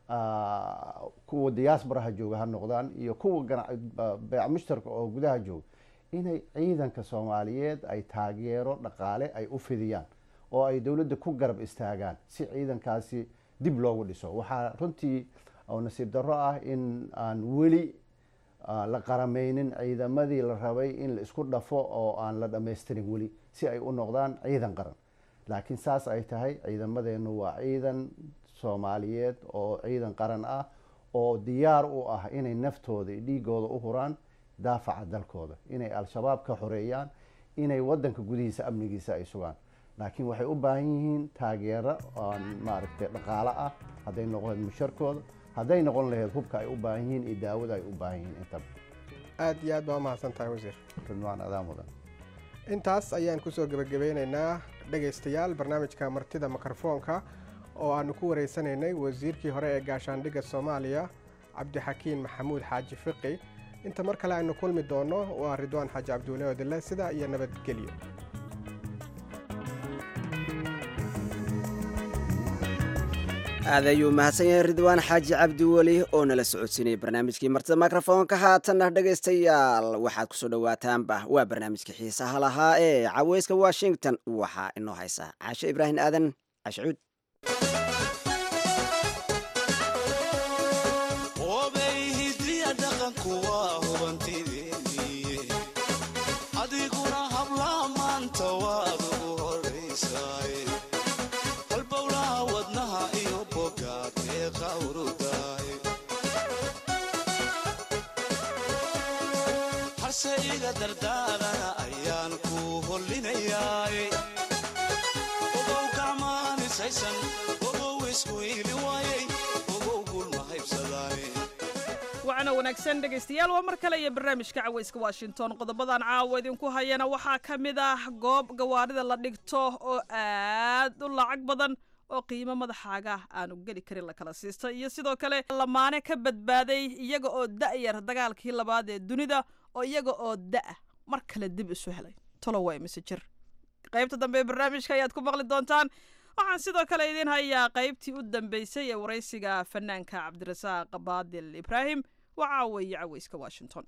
kuwa diaasbaraha jooga ha noqdaan iyo kuwa beec mushtarka oo gudaha jooga inay ciidanka soomaaliyeed ay taageero dhaqaale ay u fidiyaan oo ay dowladda ku garab istaagaan si ciidankaasi dib loogu dhiso waxaa runtii oo nasiib darro ah in aan weli la qarameynin ciidamadii la rabay in la isku dhafo oo aan la dhammaystirin weli si ay u noqdaan ciidan qaran laakiin saas ay tahay ciidamadeenu waa ciidan soomaaliyeed oo ciidan qaran ah oo diyaar u ah inay naftooda dhiigooda u huraan daafaca dalkooda inay al-shabaab ka xoreeyaan inay wadanka gudihiisa amnigiisa ay sugaan laakiin waxay u baahan yihiin taageero aan maaragtay dhaqaale ah hadday noqon musharkooda hadday noqon lahayd hubka ay u baahan yihiin iyo daawada ay u baahan yihiin intaba aada iyo aad baa umahadsan tahay wasiir ridwaan adaa mudan intaas ayaan kusoo gebagabeyneynaa dhegaystayaal barnaamijka martida mikrofoonka oo aanu ku wareysanaynay wasiirkii hore ee gaashaandhigga soomaaliya cabdixakiin maxamuud xaaji fiqi inta mar kale aynu kulmi doono waa ridwaan xaaji cabdiwale odile sidaa iyo nabadgelyo aad ayuu mahadsan yahay ridwaan xaaji cabdiweli oo nala socodsiinayay barnaamijkii martida mikrofoonka haatanna dhegaystayaal waxaad kusoo dhowaataanba waa barnaamijkii xiisaha lahaa ee caweyska washington waxaa inoo haysa caashe ibraahim aadan cashuud iga dardaarana ayaan ku hollinayaay ogow gacmaanisaysan ogow isku iili waayay ogow gulma haybsadaane wacna wanaagsan dhegaystayaal waa mar kale iyo barnaamijka caweyska washington qodobadan caawa idinku hayana waxaa ka mid ah goob gawaarida la dhigto oo aad u lacag badan oo qiimo madaxaaga aanu geli karin la kala siista iyo sidoo kale lamaane ka badbaaday iyaga oo da'yar dagaalkii labaad ee dunida oo iyaga oo da'a mar kale dib isu helay tolo way mise jir qaybta dambe ee barnaamijka ayaad ku maqli doontaan waxaan sidoo kale idiin hayaa qaybtii u dambeysay ee waraysiga fanaanka cabdirasaaq baadil ibraahim waa caaweeye caweyska washington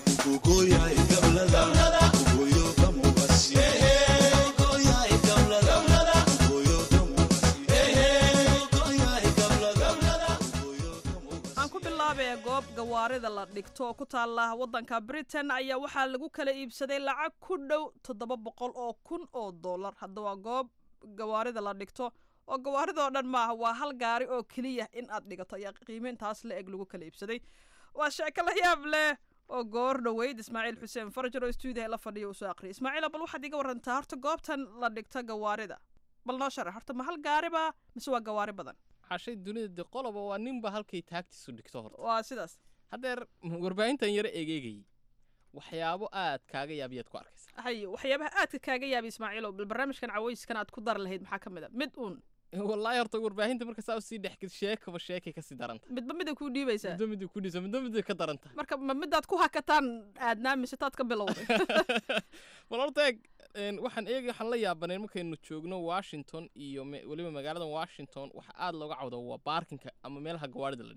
goob gawaarida la dhigto oo ku taala wadanka Britain ayaa waxaa lagu kala iibsaday lacag ku dhow toddoba boqol oo kun oo dollar hadda waa goob gawaarida la dhigto oo gawaarida oo dhan maaha waa hal gaari oo kaliya in aad dhigato ayaa qiimeyntaas la eg lagu kala iibsaday waa sheeko la yaab leh oo goor dhaweyd Ismaaciil Xuseen Farjar oo stuudiga la fadhiyo uu soo aqriyay Ismaaciil bal waxaad iga warantaa horta goobtan la dhigto gawaarida bal noo sharax horta ma hal gaari ba mise waa gawaari badan cashay dunida qoloba waa ninba halkay taagtiisu dhigto horta waa sidaas hadeer warbaahintan yara egeegay waxyaabo aad kaaga yaabiyaad ku arkaysa hay waxyaabaha aad kaaga yaabi Ismaaciil oo barnaamijkan caweyskan aad ku dar lahayd maxaa kamid ah mid uun wallahi horta warbaahinta marka saa sii dhex gid sheekaba sheekay ka sii daranta midba mid ku dhiibaysaa midba mid ku dhiibaysaa midba mid ka daranta marka ma midaad ku hakataan aadna mise taad ka bilowday wal horta een waxaan eegay waxaan la yaabanay markaynu joogno Washington iyo waliba magaalada Washington waxa aad looga cawdo waa parkinka ama meelaha gawaarida la dhigto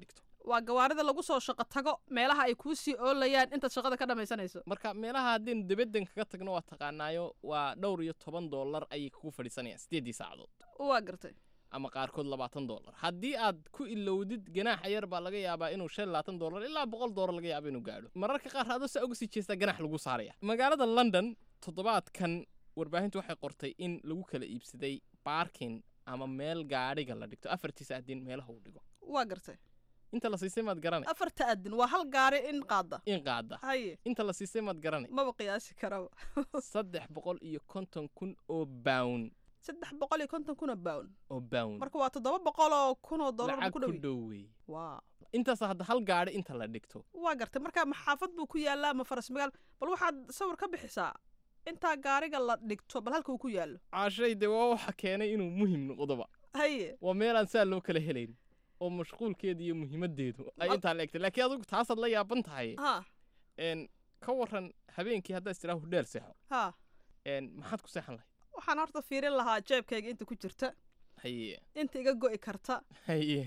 waa gawaarida lagu soo shaqo tago meelaha ay kuu sii oolayaan intaad shaqada ka dhammaysanayso marka meelaha haddaynu dibaddan kaga tagno waa taqaanaayo waa dhowr iyo toban dollar ayay kugu fadhiisanayaan siddeeddii saacadood waa gartay ama qaarkood labaatan dollar haddii aad ku ilowdid ganaaxa yar baa laga yaabaa inuu shan labaatan dollar ilaa boqol dollar laga yaaba inuu gaadho mararka qaar adoo saa uga sii jeestaa ganax lagu saaraya magaalada london toddobaadkan warbaahintu waxay qortay in lagu kala iibsaday baarkin ama meel gaadhiga la dhigto afartiisa adin meelaha uu dhigo waa gartay inta la siisay maad garanay afarta adin waa hal gaari in qaada in qaada haye inta la siisay maad garanay maba qiyaasi karaba saddex boqol iyo konton kun oo bawn saddex boqol iyo konton kun oo bawn oo bawn marka waa toddoba boqol oo kun oo dollar ku ku dhowey waa intaas hadda hal gaari inta la dhigto waa gartay marka maxaafad buu ku yaalaa ama faras magaal bal waxaad sawir ka bixisaa intaa gaariga la dhigto bal halka uu ku yaalo caashay dee waa waxa keenay inuu muhiim noqdoba haye waa meelaan saa loo kala helayn oo mashquulkeeda iyo muhiimaddeedu ay intaa la egtay laakiin adigu taasaad la yaaban tahay ha n ka waran habeenkii haddaad istiraha hudheel seexo ha n maxaad ku seexan lahayd waxaan horta fiirin lahaa jeebkayga inta ku jirta haye inta iga go'i karta haye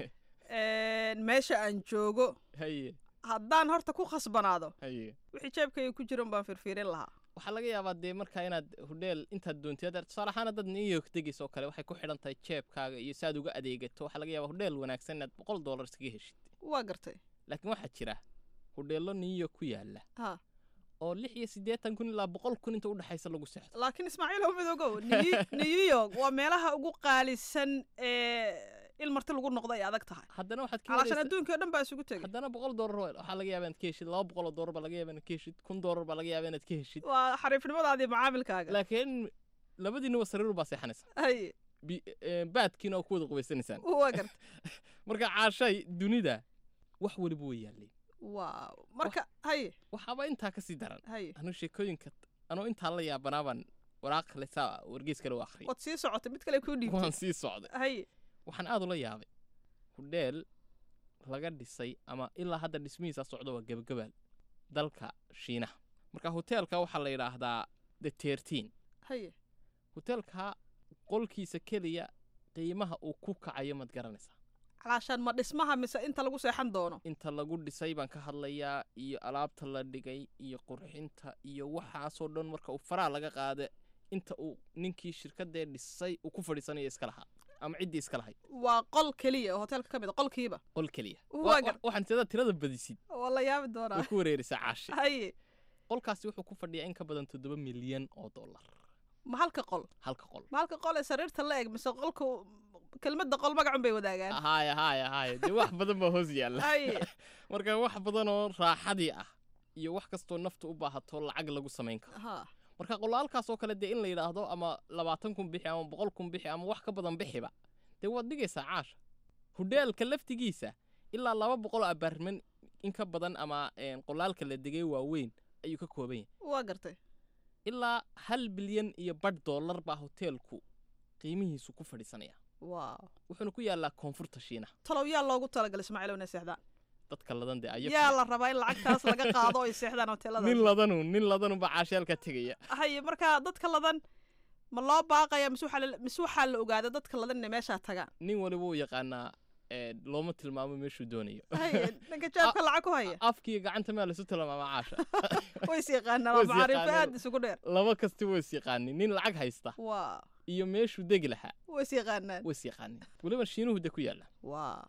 meesha aan joogo haye haddaan horta ku khasbanaado haye wixii jeebkayga ku jiran baan firfiirin lahaa waxaa laga yaabaa dee markaa inaad hudheel intaad doontid tusaale ahaan haddaad new york degayso oo kale waxay ku xidhan tahay jeebkaaga iyo si aad uga adeegato waxaa laga yaabaa hudheel wanaagsan inaad boqol dollar iskaga heshid waa gartay laakiin waxaa jira hudheello new york ku yaala ha oo lix iyo siddeetan kun ilaa boqol kun inta u dhexaysa lagu seexdo laakiin ismaaciil oo midoogow new york waa meelaha ugu qaalisan ee il marti lagu noqdo ay adag tahay haddana waxaad ka calaashan adduunka oo dhan baa isugu tegay haddana boqol dollar waxaa laga yaabaa inaad ka heshid laba boqol oo dollar baa laga yaabaa inaad ka heshid kun dollar baa laga yaabaa inaad ka heshid waa xariifnimadaadii macaamilkaaga laakiin labadiina waa sariir baa seexanaysa haye baadkiina waa ku wada qubaysanaysaan waa garta marka caashay dunida wax weliba way yaalleen waaw marka haye waxaaba intaa ka sii daran haye anuu sheekooyinka anoo intaa la yaabanaabaan waraaq kale saa wargeys kale u akhriyay waad sii socotay mid kale kuu dhiibtay waan sii socday haye waxaan aad ula yaabay hudheel laga dhisay ama ilaa hadda dhismihiisa socdo waa gebagabaal dalka shiinaha marka hoteelka waxaa la yidhaahdaa the terteen haye hoteelka qolkiisa keliya qiimaha uu ku kacayo maad garanaysaa calaashaan ma dhismaha mise inta lagu seexan doono inta lagu dhisay baan ka hadlayaa iyo alaabta la dhigay iyo qurxinta iyo waxaasoo dhan marka uu faraa laga qaada inta uu ninkii shirkadee dhisay uu ku fadhiisanayo iska lahaa ama ciddii iska lahayd waa qol keliya oo hoteelka ka mid a qolkiiba qol keliya Waa- waxaan tirada tirada badisid waa la yaabi doonaa way ku wareerisaa caashi haye qolkaasi wuxuu ku fadhiyaa in ka badan toddoba milyan oo dollar ma halka qol halka qol ma halka qol ee sariirta la eg mise qolku kelmadda qol magacun bay wadaagaan haya haya haya dee wax badan baa hoos yaalla haye marka wax badan oo raaxadii ah iyo wax kastoo nafta u baahato lacag lagu samayn karo ha marka qolaalkaas oo kale dee in la yidhaahdo ama labaatan kun bixi ama boqol kun bixi ama wax ka badan bixiba dee waad dhigaysaa caasha hudheelka laftigiisa ilaa laba boqol oo abaarman in ka badan ama qolaalka la degay waaweyn ayuu ka kooban yahay waa gartay ilaa hal bilyan iyo badh dollar baa hoteelku qiimihiisu ku fadhiisanaya waaw wuxuuna ku yaallaa koonfurta shiinaha talow yaa loogu talagalay ismaaciil inay seexdaan dadka ladan dee ayagu yaa la rabaa in lacagtaas laga qaado oo ay seexdaan hoteelada nin ladanu nin ladanu baa caashaalka tegaya haye marka dadka ladan ma loo baaqaya mise waxaa la- mise waxaa la ogaada dadka ladan inay meeshaa tagaan nin waliba uu yaqaanaa ee, looma tilmaamo meeshuu doonayo haye ninka jaabka lacag ku haya afkiiyo gacanta maa lasu tilmaama caasha way is yaqaanaan Way waa is macaariifo yaqaanaan. aad isugu dheer laba kasti way is yaqaanin nin lacag haysta waa iyo meeshuu degi lahaa way is yaqaanaan way is yaqaanin weliba shiinuhu de ku yaalla waa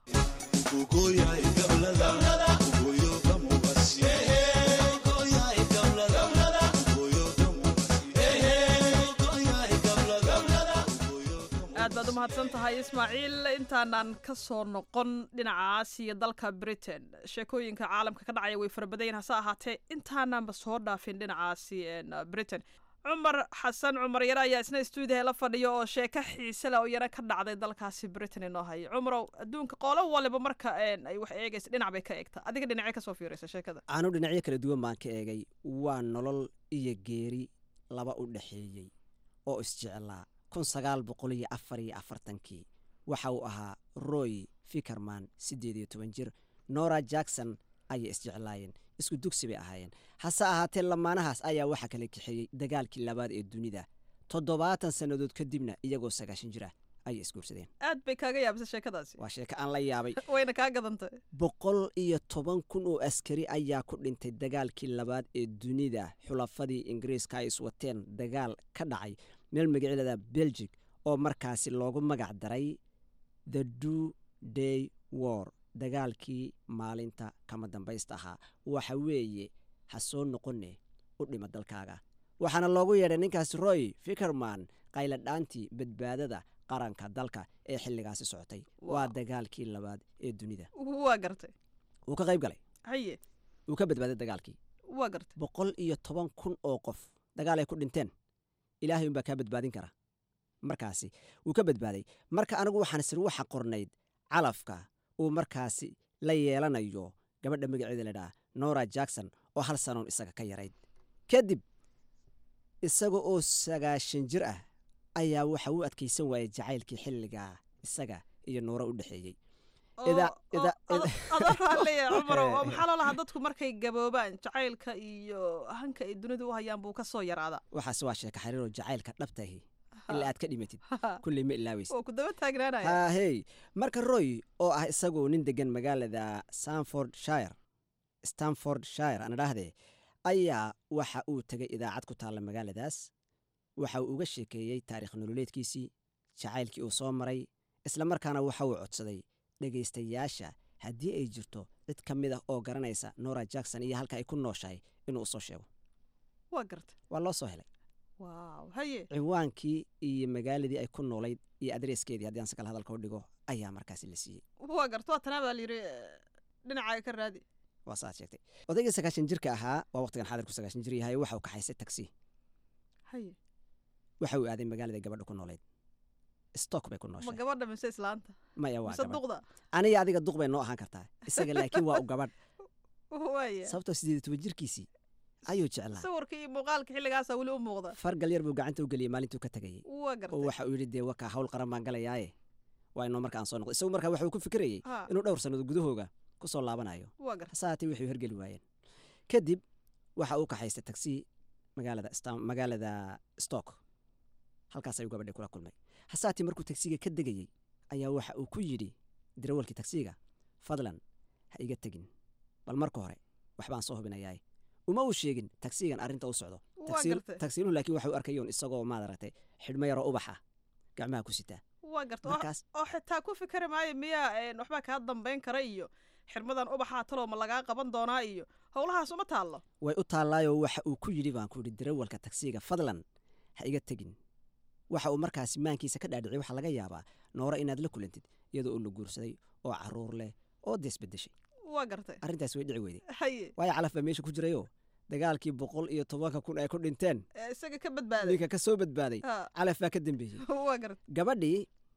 aad baad u mahadsan tahay ismaaciil intaanaan ka soo noqon dhinacaas iyo dalka britain sheekooyinka caalamka ka dhacaya way fara badan yihiin hase ahaatee intaanaanba soo dhaafin dhinacaasi een, britain cumar xasan cumar yare ayaa isna stuudiyaha la fadhiya oo sheeko xiise leh oo yana ka dhacday dalkaasi britain inoo haya cumarow adduunka qoolo waliba marka een, ay wax eegaysa dhinac bay ka eegtaa adiga dhinacee kasoo fiiraysa sheekada aanu dhinacyo kala duwan baan ka eegay waa nolol iyo geeri laba u dhexeeyey oo isjeclaa kun sagaal boqol iyo afar iyo afartankii waxa uu ahaa roy fickerman siddeed iyo toban jir nora jackson ayay isjeclaayeen isku dugsi bay ahaayeen hase ahaatee lamaanahaas ayaa waxaa kala kaxeeyey dagaalkii labaad ee dunida toddobaatan sannadood kadibna iyagoo sagaashan jira ayay isguursadeen aad bay kaaga yaabisay sheekadaasi waa sheeko aan la yaabay wayna kaa gadantay boqol iyo toban kun oo askari ayaa ku dhintay dagaalkii labaad ee dunida xulafadii ingiriiska ay iswateen dagaal ka dhacay meel magacilada belgic oo markaasi loogu magac daray the do day war dagaalkii maalinta kama dambaysta ahaa waxa weeye ha soo noqone u dhima dalkaaga waxaana loogu yeedhay ninkaas roy fickerman qayladhaantii badbaadada qaranka dalka ee xilligaasi socotay waa dagaalkii labaad ee dunida waa gartay wuu ka qayb galay haye wuu ka badbaaday dagaalkii waa gartay boqol iyo toban kun oo qof dagaal ay ku dhinteen ilaahay unbaa kaa badbaadin kara markaasi wuu ka badbaaday marka anigu waxaan sir waxa qornayd calafka uu markaasi la yeelanayo gabadha magaceeda la dhaha nora jackson oo hal sanoon isaga ka yarayd kadib isaga oo sagaashan jir ah ayaa waxa uu adkaysan waayay jacaylkii xilligaa isaga iyo noora u dhexeeyey adoo raalliya cumaro oo maxaa loo lahaa dadku markay gaboobaan jacaylka iyo hanka ay dunida u hayaan buu ka soo yaraadaa waxaase waa sheeka xariiroo jacaylka dhabtahi ilaa aad ka dhimatid kulley ma ilaaweysa oo ku daba taagnaanaya hahey marka roy oo ah isagoo nin degan magaalada stanford shire stanford shire aan idhaahdee ayaa waxa uu tegay idaacad ku taalla magaaladaas waxa uu uga sheekeeyey taarikh nololeedkiisii jacaylkii uu soo maray isla markaana waxa uu codsaday dhegaystayaasha haddii ay jirto cid ka mid ah oo garanaysa nora jackson iyo halka ay ku nooshahay inuu usoo sheego waa garta waa loo soo helay waaw haye ciwaankii iyo magaaladii ay ku noolayd iyo adreeskeedii haddii aan si kale hadalka u dhigo ayaa markaasi la siiyey waa garta waa tanaa baa la yidhi dhinacaaga ka raadi waa saaad sheegtay odaygii sagaashan jirka ahaa waa waqtigan xaadirku sagaashan jir yahay waxa uu kaxaysay taxi haye waxa uu aaday magaalada gabadha ku noolayd stock bay ku nooshay ma gabadha mise islaanta maya waa mise duqda aniga adiga duq bay noo ahaan kartaa isaga laakiin waa u gabadh waaya sababtoo sideed iyo toban jirkiisii ayuu jeclaa sawirka iyo muuqaalka xilligaasaa weli u muuqda fargal yar buu gacanta u geliyey maalintuu ka tegayey waa gartay oo waxa uu yidhi dee wakaa hawl qaran baan galayaaye waa inoo marka aan soo noqdo isagu markaa waxa uu ku fikirayey inuu dhowr sannadood gudahooga ku soo laabanayo hasaatee wixii hergeli waayeen kadib waxa uu kaxaystay taxi magaalada magaalada stock halkaas ayuu gabadhii kula kulmay hasaatee markuu taxiga ka degayey ayaa waxa uu ku yidhi darawalkii taxiga fadlan ha iga tegin bal marka hore waxbaan soo hubinayaa uma uu sheegin taxigan arrinta u socdo taxiiluhu laakiin waxa uu arkayoon isagoo maadaragtay xidhmo yaroo ubaxa gacmaha ku sitaa waa garta oo xitaa ku fikari maayo miyaa waxbaa kaa dambayn kara iyo xirmadan ubaxaa taloo ma lagaa qaban doonaa iyo howlahaas uma taallo way u taallaayo waxa uu ku yidhi baan ku yidhi darawalka taxiga fadlan ha iga tegin waxa uu markaasi maankiisa ka dhaadhicay waxaa laga yaabaa noora inaad la kulantid iyadoo uu la guursaday oo caruur leh oo deesbedeshay waa gartay arrintaas way dhici weyday haye waayo calaf baa meesha ku jirayoo dagaalkii boqol iyo tobanka kun ay ku dhinteen isaga ka badbaaday ninka ka soo badbaaday calaf baa ka dambeeyey waa gartay gabadhii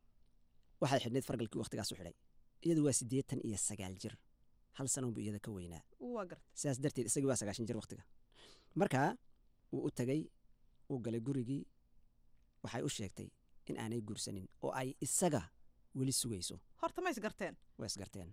waxay xidhnayd fargalkii wakhtigaas u xidhay iyadu waa siddeetan iyo sagaal jir hal sanoonbu iyada ka weynaa waa gartay sidaas darteed isagii waa sagaashan jir wakhtiga markaa wuu u tagay wuu galay gurigii waxay u sheegtay in aanay guursanin oo ay isaga weli sugayso horta ma isgarteen waa isgarteen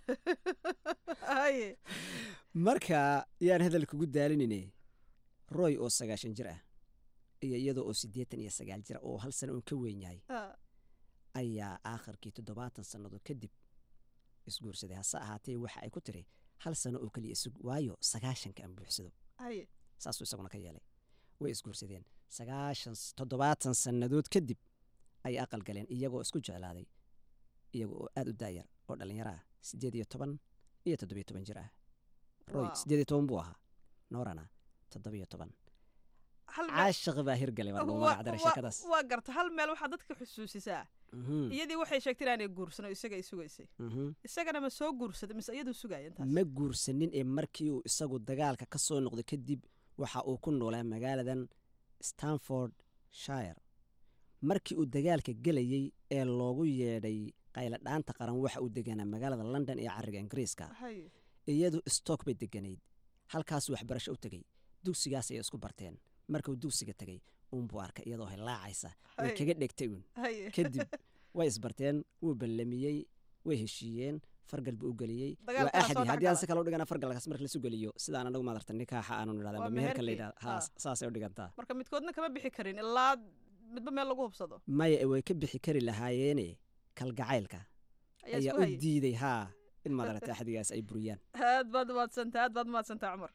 haye marka yaan hadal kugu daalinine roy oo sagaashan jir ah iyo iyadoo oo siddeetan iyo sagaal jir oo hal sano uun ka weyn yahay ayaa aakhirkii toddobaatan sannadood kadib isguursaday hase ahaatee waxa ay ku tiri hal sano oo keliya isug waayo sagaashanka aan buuxsado saasuu isaguna ka yeelay way isguursadeen sagaashan toddobaatan sannadood kadib ay aqal galeen iyagoo isku jeclaaday iyaga oo aad u daayar oo dhallinyaro ah siddeed iyo toban iyo toddobiyo toban jir ah roy siddeed iyo toban buu ahaa noorana toddobiyo toban caashiq baa hirgalay baa lagu magacdaray sheekadaas waa garta hal meel waxaa dadka xusuusisaa iyadii waxay sheegtay inaanay guursano isaga ay sugaysay isagana ma soo guursaday mise iyaduu sugaya intaas ma guursanin ee markii uu isagu dagaalka ka soo noqday kadib waxa uu ku noolaa magaaladan stanford shire markii uu dagaalka gelayey ee loogu yeedhay qayladhaanta qaran waxa uu deganaa magaalada london ee cariga ingiriiska iyadu stock bay deganayd halkaasuu waxbarasho u tegey dugsigaas ayay isku barteen markuu dugsiga tegey uunbuu arkay iyadoo hilaacaysa way kaga dhegtay uun kadib way isbarteen wuu ballamiyey way heshiiyeen fargal buu u geliyey waa axdi haddii aan si kale u dhigana fargalkaas marka lasu geliyo sidaan anagu maadarta nikaaxa aanu nidhahda meherka la yidhahda haa saasay u dhigantaa marka midkoodna kama bixi karin ilaa midba meel lagu hubsado maya way ka bixi kari lahaayeene kalgacaylka Ayaa ayaa isku u hayay. diiday haa in madarata axdigaas ay buriyaan aad baad mahadsantahay aad baad mahadsantahay cumar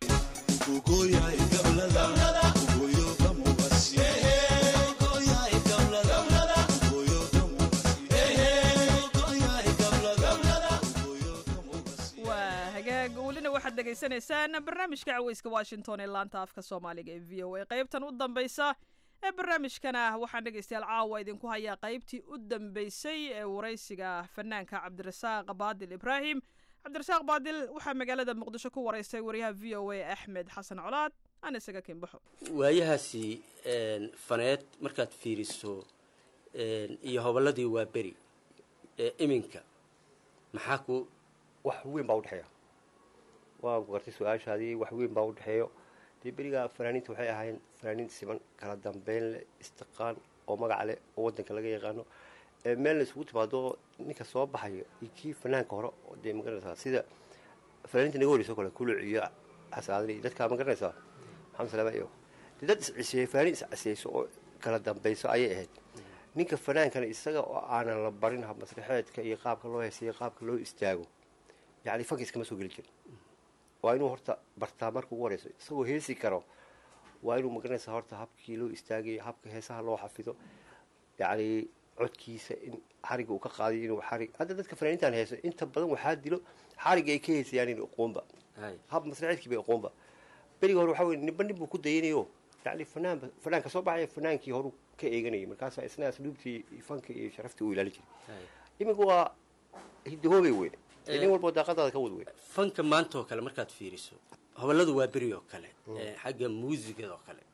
waa hagaag welina waxaad dhegaysanaysaan barnaamijka caweyska washington ee laanta afka soomaaliga ee v o a qaybtan u dambaysa ee barnaamijkana waxaan dhegaystayaal caawa idinku hayaa qaybtii u dambeysay ee waraysiga fanaanka cabdirasaaq baadil ibraahim cabdirasaaq baadil waxaa magaalada muqdisho ku waraystay wariyaha v o a axmed xasan colaad aan isaga keenbaxo waayahaasi faneed markaad fiiriso iyo hobolladii waa beri iminka maxaa ku wax weyn baa udhexeeya waan ku gartay su-aashaadii wax weyn baa udhexeeyo dee berigaa fanaaniinta waxay ahaayeen fanaaniin siman kala dambeyn leh istiqaan oo magaca leh oo waddanka laga yaqaano meel la isugu timaado ninka soo baxayo iyo kii fanaanka hore dee magaranaysaa sida fanaaniinta naga horeyso kale kuluc iyo xasaadin iyo dadkaa magaranaysaa maxamed salaama iyo dee dad isciseeyey fanaaniin isciseyso oo kala dambeyso ayay ahayd ninka fanaankana isaga oo aanan la barin masraxeedka iyo qaabka loo heesayo qaabka loo istaago yacni fanka iskama soo geli jirin waa inuu horta bartaa marka ugu horeyso isagoo heesi karo waa inuu magaranaysaa horta habkii loo istaagayo habka heesaha loo xafido yacni codkiisa in xariga uu ka qaadayo inuu xarig hadda dadka fanaaniintan heeso inta badan waxaa dilo xariga ay ka heesayaan in aqoonba hab masraxeedkii bay aqoonba beriga hore waxaa weye ninba nin buu ku dayanayo yacni fanaanba fanaanka soo baxaya fanaankii horuu ka eeganayay markaasaa isna asluubtii fanka iyo sharaftii uu ilaali jiray iminka waa hidahoobay weyn nin walbo daaqadaada ka wad weyn fanka maanta oo kale markaad fiiriso hobolladu waa beri oo kale xagga muusigada oo kale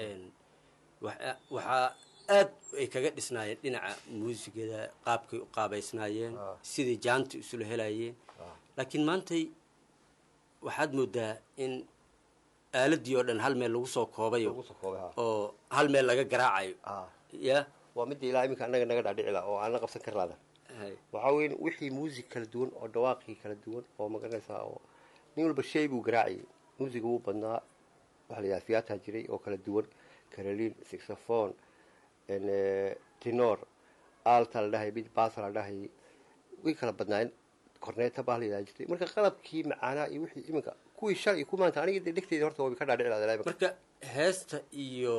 waxaa aad ay kaga dhisnaayeen dhinaca muusigada qaabkay u qaabaysnaayeen sidai jaanta isula helayeen laakiin maantay waxaad moodaa in aaladii oo dhan hal meel lagu soo koobayo oo hal meel laga garaacayo ya waa midda ilaa iminka annaga naga dhaadhicila oo aan la qabsan kar laada waxaa weyn wixii muusig kala duwan oo dhawaaqii kala duwan oo magaranaysaa oo nin walba shay buu garaacayay muusiga wuu badnaa waxaa la yidhaha fiyataa jiray oo kala duwan carolin saxophone tenor alta la dhahay mid basa la dhahay way kala badnaayeen corneta baa la yidhaha jirtay marka qalabkii macaanaa iyo wixii iminka kuwii shal iyo ku maanta aniga dhegteyda horta waa ka dhaadhici laada marka heesta iyo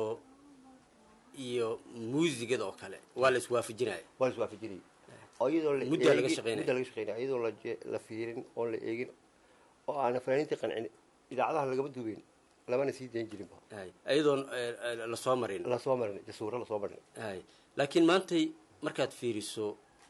iyo muusigada oo kale waa la iswaafajinaya waa la iswaafajinaya oo iyadoo la mudda laga shaqeynaya mudda laga shaqeynaya iyadoo la la fiirin oo la eegin oo aan fanaaniinta qancin idaacadaha lagama duweyn lamana sii dayn jirin ba iyadoo la soo marin la soo marin jasuura la soo marin hay laakiin maantay markaad fiiriso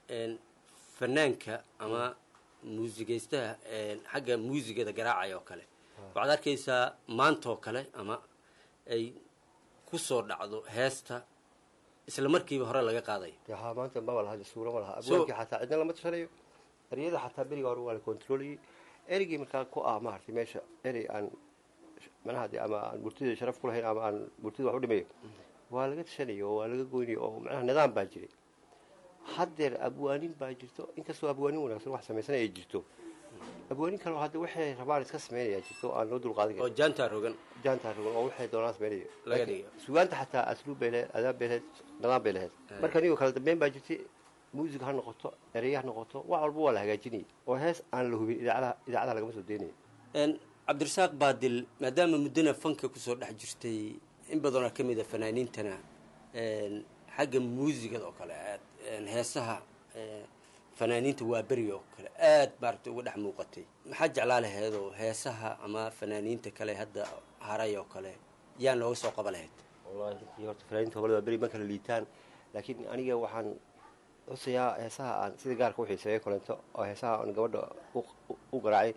fanaanka ama muusigaystaha xagga muusigada garaacaya oo kale waxaad arkaysaa maanta oo kale ama ay ku soo dhacdo heesta isla markiiba hore laga qaadayo yaa maanta maba laha jasuura ma laha abwaabkii xataa cidna lama tashanayo ereyada xataa beriga hore waa la controlayay ereygii markaa ku ah maartay meesha erey aan manaha de ama aan burtida sharaf ku lahayn ama aan burtida wax u dhimayo waa laga tashanayo oo waa laga goynayo oo manaha nidaam baa jiray haddeer abwaanin baa jirto inkastoo abwaanin wanaagsan wax samaysan ay jirto abwaanin kale hadda waxay rabaan iska sameynaya jirto aan loo dulqaadan oo jaantaa rogan jaantaa rogan oo waxay doonaan sameynayo laga dhigo sugaanta xataa asluub bay lahayd adaab bay lahayd nidaam bay lahayd marka anigoo kala dambeyn baa jirtay muusig ha noqoto erey ha noqoto wax walba waa la hagaajinayay oo hees aan la hubin idaacadaha idaacadaha lagama soo deynayo cabdirasaaq baadil maadaama muddana fanka kusoo dhex jirtay in badanoo ka mid a fanaaniintana xagga muusigada oo kale aad heesaha fanaaniinta waa beri oo kale aad maaragtay uga dhex muuqatay maxaa jeclaa laheed oo heesaha ama fanaaniinta kale hadda haray oo kale yaa nooga soo qaba lahayd wallahi runtii horta fanaaniinta hobolada waa beri ma kala liitaan laakiin aniga waxaan xusayaa heesaha aan sida gaarka u xiiseeyo kolento oo heesaha aan gabadha u garaacay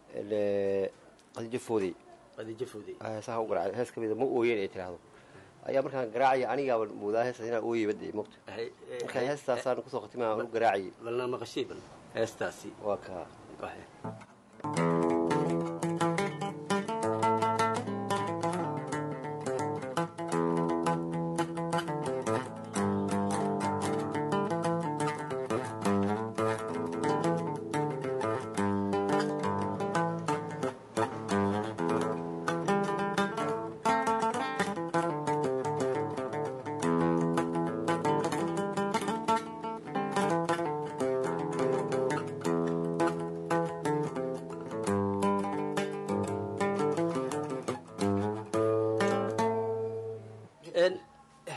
qadijo foodey qadijo foodey heesaha u garaacay hees kamida ma ooyeen ay tiraahdo ayaa markaan garaacaya anigaaba moodaa heestaas inaan ooyey badda mogta marka heestaasaan kusoo khatimaa u garaacayay balna maqashay bal heestaasi waa kaa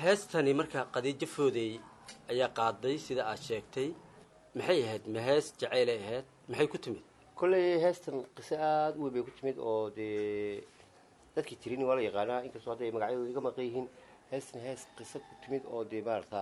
heestani marka qadiijo foodey ayaa qaaday sida aad sheegtay maxay ahayd ma hees jacayl ay ahayd maxay ku timid kolley heestan qiso aada u weyn bay ku timid oo dee dadkii tirini waa la yaqaanaa inkastoo hadda ay magacyadooda iga maqan yihiin heestan hees qiso ku timid oo dee maarata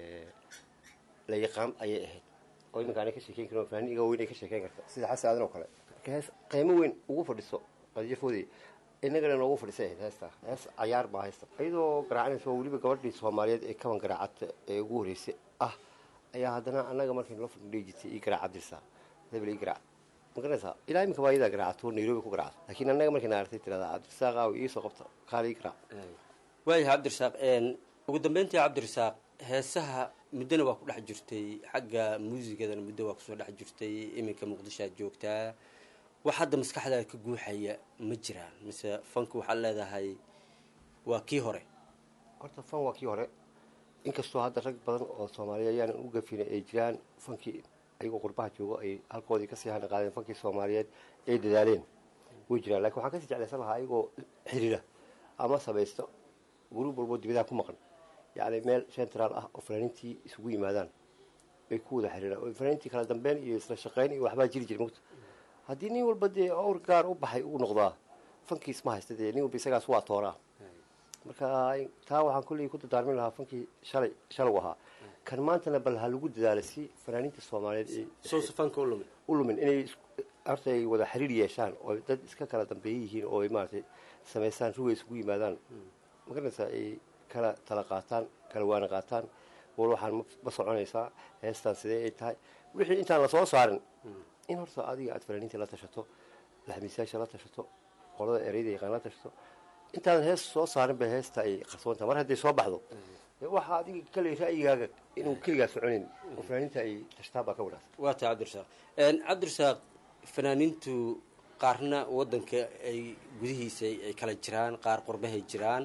la yaqaan ayay ahayd oo iminka aanay ka sheekeyn karin oo fanaaniin iga weyn ay ka sheekeyn karta sida xasan aadan oo kale marka hees qiimo weyn ugu fadhiso qadiijo foodey innagana noogu fadhisay ahayd heesta hees cayaar baa heesta iyadoo garaacanaysa oo weliba gabadhii soomaaliyeed ee kaban garaacad ee ugu horreysay ah ayaa haddana annaga markay nala fadhidhay jirtay ii garaac dirsaa hebel ii garaac ma garanaysaa ilaa iminka baa iyadaa garaacato nairobi ku garaacato laakiin annaga markayna aragtay tirahdaa cabdirasaaq aaw iisoo qabta kaal ii garaac waayahay cabdirasaaq ugu dambeyntii cabdirasaaq heesaha muddona waa ku dhex jirtay xagga muusigadana muddo waa kusoo dhex jirtay iminka muqdisho aad joogtaa wax hadda maskaxdaada ka guuxaya ma jiraan mise fanku waxaad leedahay waa kii hore horta fan waa kii hore inkastoo hadda rag badan oo soomaaliya ayaanan u gafinay ay jiraan fankii ayagoo qurbaha joogo ay halkoodii kasii hana qaadeen fankii soomaaliyeed ay dadaaleen way jiraan lakin waxaan kasii jeclaysan lahaa ayagoo xiriira ama samaysto gurub walboo dibadaa ku maqan yacni meel central ah oo fanaaniintii isugu yimaadaan ay ku wada xiriiraan oo fanaaniintii kala dambeyn iyo isla shaqayn iyo waxbaa jiri jira mogta haddii nin walba dee awr gaar u baxay uu noqdaa fankiis ma haysta dee nin walba isagaas waa tooraa marka taa waxaan kulley ku dadaarmin lahaa fankii shalay shalaw ahaa kan maantana bal ha lagu dadaala si fanaaniinta soomaaliyeed soosa fanka u lumin u lumin inay horta ay wada xiriir yeeshaan oo dad iska kala dambeeya yihiin oo ay maaragtay samaystaan ruway isugu yimaadaan ma garanaysaa ay kala tala qaataan kala waana qaataan wal waxaan ma soconaysaa heestaan sidee ay tahay wixii intaan lasoo saarin in horta adiga aad fanaaniinta la tashato laxmiisayaasha la tashato qolada ereyda yaqaan la tashato intaadan hees soo saarin bay heesta ay qarsoontaha mar hadday soo baxdo waxaa adiga kale ra'yigaaga inuu keligaa soconin oo fanaaniinta ay tashtaan baa ka wanaagsan waa tahay cabdirasaaq cabdirasaaq fanaaniintu qaarna waddanka ay gudihiisa ay kala jiraan qaar qurbahay jiraan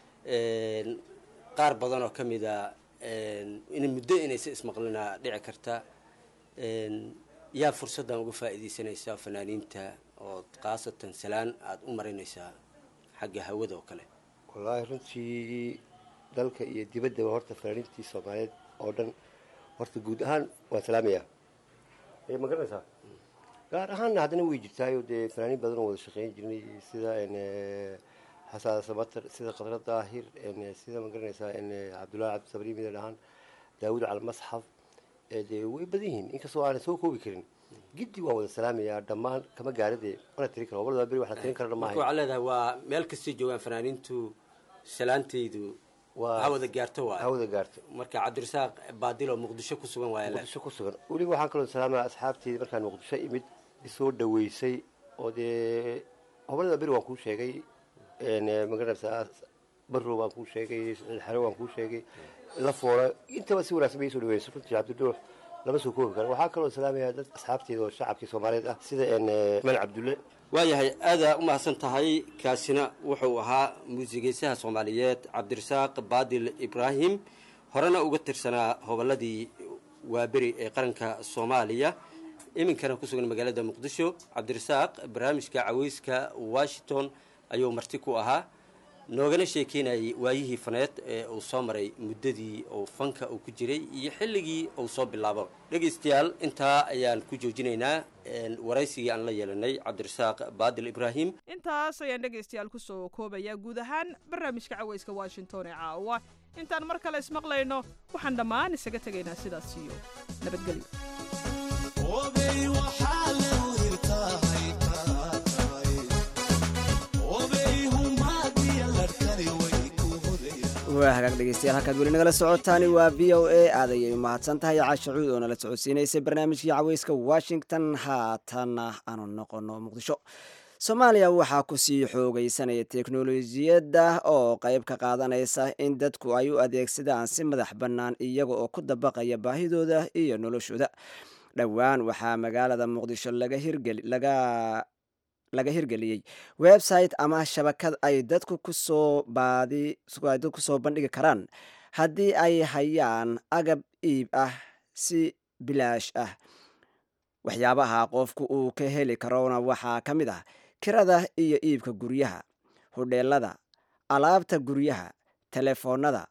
qaar badan oo ka mid a in muddo inaysa ismaqlinaa dhici karta yaa fursaddan uga faa'iidaysanaysaa fanaaniinta oo khaasatan salaan aada u marinaysaa xagga hawada oo kale wallaahi runtii dalka iyo dibaddaba horta fanaaniintii soomaaliyeed oo dhan horta guud ahaan waan salaamayaa ee ma garanaysaa gaar ahaanna haddana way jirtaayo dee fanaaniin badan oo wada shaqeyn jirnay sida xasan samatar sida khadra daahir sida ma garanaysaa cabdullaahi cabdisabri mida dhahaan daawud calmasxaf dee way badan yihiin inkastoo aanan soo koobi karin giddi waan wada salaamayaa dhammaan kama gaaradee mana tiri karo wabalada beri wax la tirin karana maahay waxaa leedahay waa meel kastay joogaan fanaaniintu salaantaydu hawada gaarto waa hawada gaarto marka cabdirasaaq baadil oo muqdisho ku sugan waaya muqdisho ku sugan weliba waxaan kaloo salaamaya asxaabteydii markaan muqdisho imid isoo dhaweysay oo dee hobalada beri waan kuu sheegay magaranaysaa barrow waan kuu sheegay xero waan kuu sheegay la foora intaba si wanaagsan bay isoo dhaweysay runtii cabdidhuux lama soo koobi karo waxaa kaloo salaamaya dad asxaabteeda oo shacabkii soomaaliyeed ah sida mal cabdulle waayahay aadaa u mahadsan tahay kaasina wuxuu ahaa muusigeysaha soomaaliyeed cabdirasaaq baadil ibraahim horena uga tirsanaa hobolladii waaberi ee qaranka soomaaliya iminkana ku sugan magaalada muqdisho cabdirasaaq barnaamijka caweyska washington ayuu marti ku ahaa noogana sheekeynayay waayihii faneed ee uu soo maray muddadii uu fanka uu ku jiray iyo xilligii uu soo bilaabo dhegaystayaal intaa ayaan ku joojinaynaa waraysigii aan la yeelanay cabdirasaaq baadil ibraahim intaas ayaan dhegaystayaal kusoo koobayaa guud ahaan barnaamijka caweyska washington ee caawa intaan mar kale ismaqlayno waxaan dhammaan isaga tegaynaa sidaas iyo nabadgelyo waa hagaag dhegeystayaal halkaad weli nagala socotaani waa v o a aad ayay u mahadsan tahay caashacuud oo nala socodsiinaysay barnaamijkii caweyska washington haatana aanu noqono muqdisho soomaaliya waxaa kusii xoogaysanaya teknolojiyadda oo qayb ka qaadanaysa in dadku ay u adeegsadaan si madax bannaan iyaga oo ku dabaqaya baahidooda iyo noloshooda dhowaan waxaa magaalada muqdisho laga hirgeli laga laga hirgeliyey website ama shabakad ay dadku kusoo baadi dadku kusoo bandhigi karaan haddii ay hayaan agab iib ah si bilaash ah waxyaabaha qofku uu ka heli karona waxaa ka mid ah kirada iyo iibka guryaha hodheelada alaabta guryaha telefoonada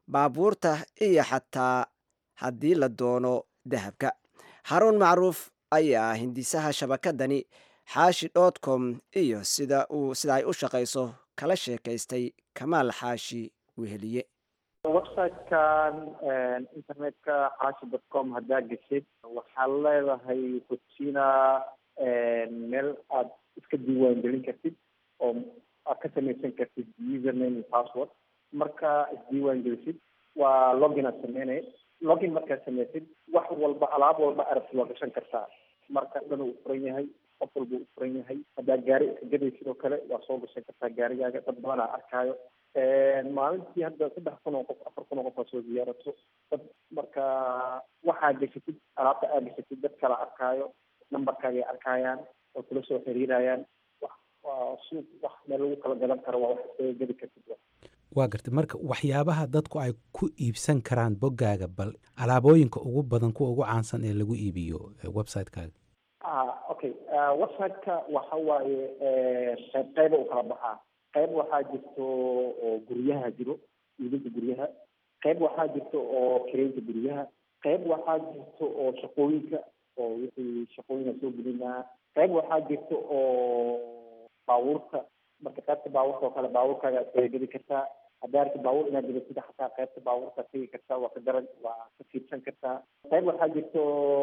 baabuurta iyo xataa haddii la doono dahabka. xaruun macruuf ayaa hindisaha shabakadani xaashi dot com iyo sida uu sida ay u shaqayso kala sheekaystay kamaal xaashi weheliye. websitekan internetka xaashi dot com haddaa geshid waxaad leedahay hojina meel aad iska diiwaan gelin kartid oo aad ka samaysan kartid username and password. marka isdiiwaan gelisid waa login aad sameynay login markaad samaysid wax walba alaab walba arabti waa gashan kartaa. marka dhan uu furan yahay, qof walba uu furan yahay. haddaa gaari iska gaday sidoo kale waa soo gashan kartaa gaarigaaga. dad badan aa arkaayo maalintii hadda saddex kun oo qof afar kun oo qof aa soo ziyaarato dad. marka waxaa gashatid alaabta aa gashatid dad kala arkaayo, nambarkaagay arkaayaan oo kula soo xiriirayaan. waa suuq wax meel lagu kala gadan karo waa wax iskaga gadi kartid. waa gartay marka waxyaabaha dadku ay ku iibsan karaan boggaaga bal alaabooyinka ugu badan kuwa ugu caansan ee lagu iibiyo website-kaaga. ah okay website-ka waxa waaye qayb qayba u kala baxaa. qayb waxaa jirto oo guryaha jiro, iibinta guryaha. qayb waxaa jirto oo kireynta guryaha. qayb waxaa jirto oo shaqooyinka oo wixii shaqooyina soo gelinaa. qayb waxaa jirto oo baabuurta. marka qaybta baabuurta oo kale baabuurkaaga iskaga gedi kartaa. haddaa arki baabuur inaad gedatid xataa qaybta baabuurta tegi kartaa, waa ka garan waa ka fiirsan kartaa. qayb waxaa jirto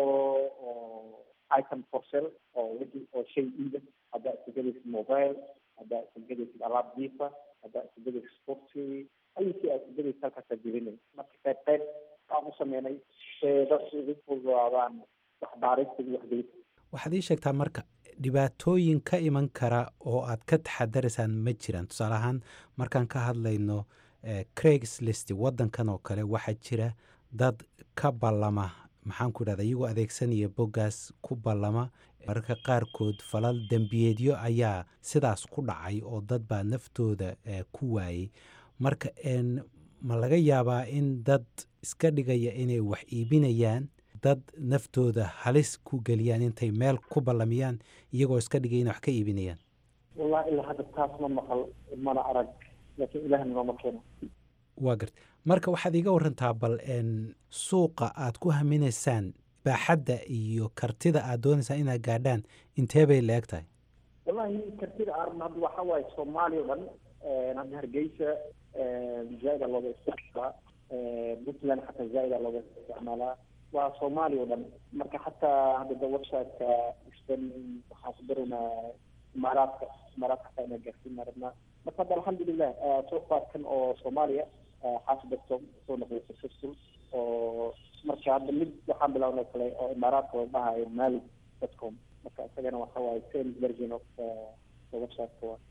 oo item for sale oo wixii oo shay iida. haddaa iska gedaysid mobile, haddaa iska gedaysid alaab jiifa, haddaa iska gedaysid sportsi, aysi aad iska gedaysid halkaasaa gelinay. marka qayb qayb aan u sameynay dadku ugu fududaadaan waxbaarista iyo waxgelista. waxaad ii sheegtaa marka dhibaatooyin ka iman kara oo aad ka taxadaraysaan ma jiraan? tusaale ahaan markaan ka hadlayno Craigslist waddankan oo kale waxaa jira dad ka ballama maxaan ku idhahda iyagoo adeegsanaya boggaas ku ballama. mararka qaarkood falal dembiyeedyo ayaa sidaas ku dhacay oo dad baa naftooda ku waayey. marka ma laga yaabaa in dad iska dhigaya inay wax iibinayaan dad naftooda halis ku geliyaan intay meel ku ballamiyaan iyagoo iska dhigay inay wax ka iibinayaan? wallahi ilaa hadda taas ma maqal mana arag, laakiin ilaahna nooma keeno. waa garta marka waxaad iiga warantaa bal suuqa aad ku haminaysaan baaxadda iyo kartida aad doonaysaan inaad gaadhaan intee bay la eg tahay? wallahi kartida aan hadda waxa waaye soomaaliya o dhan. hadda hargeysa zaaida looga isticmaalaa, puntland xataa zaaida looga isticmaalaa, waa soomaaliya o dhan. marka xataa hadda website-ka isban waxaan ku daranaa imaaraadka imaaraadka xataa inaa gaarsiin rabnaa. marka hadda alxamdulilah sofaarkan oo soomaaliya xaashi dot com soo noqday successful. oo marka hadda mid waxaan bilawnay kale oo imaaraadka la dhahayo mali dot com. marka isagana waxa waaye same version of the website-ka waa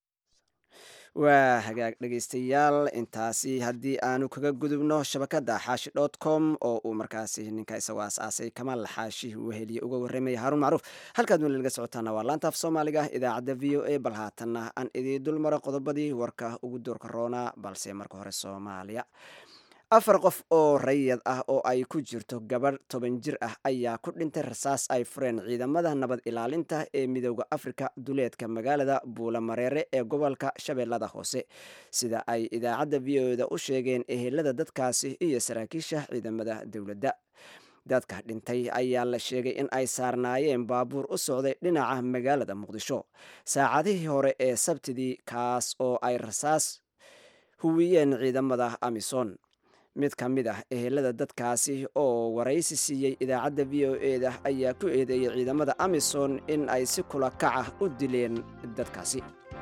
waa hagaag dhegaystayaal. intaasi haddii aanu kaga gudubno shabakadda xaashi dot com oo uu markaasi ninka isagoo aas-aasay kamaal xaashi weheliye uga warramaya haruun macruuf. halkaad weli laga socotaana waa laanta af soomaaliga idaacadda v o a. bal haatanna aan idii dul maro qodobadii warka ugu doorka roona, balse marka hore soomaaliya. afar qof oo rayid ah oo ay ku jirto gabadh toban jir ah ayaa ku dhintay rasaas ay fureen ciidamada nabad ilaalinta ee midooda afrika duleedka magaalada buulamareere ee gobolka shabeellada hoose, sida ay idaacadda v o da u sheegeen ehelada dadkaasi iyo saraakiisha ciidamada dowladda. dadka dhintay ayaa la sheegay in ay saarnaayeen baabuur u socday dhinaca magaalada muqdisho saacadihii hore ee sabtidii, kaas oo ay rasaas huwiyeen ciidamada amisom. mid ka mid ah ehelada dadkaasi oo waraysi siiyey idaacadda v o e da ayaa ku eedeeyey ciidamada amisom in ay si kula kac ah u dileen dadkaasi.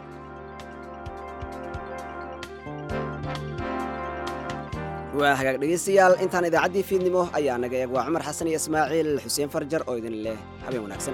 waa hagaag dhegaystayaal, intaan idaacaddii fiidnimo ayaa naga eeg. waa cumar xasan iyo ismaaciil xuseen farjar oo idin leh habeen wanaagsan.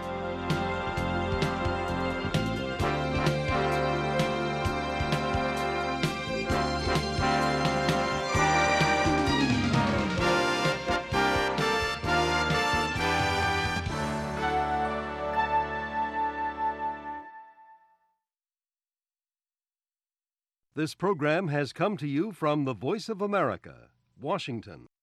This program has come to you from the Voice of America, Washington.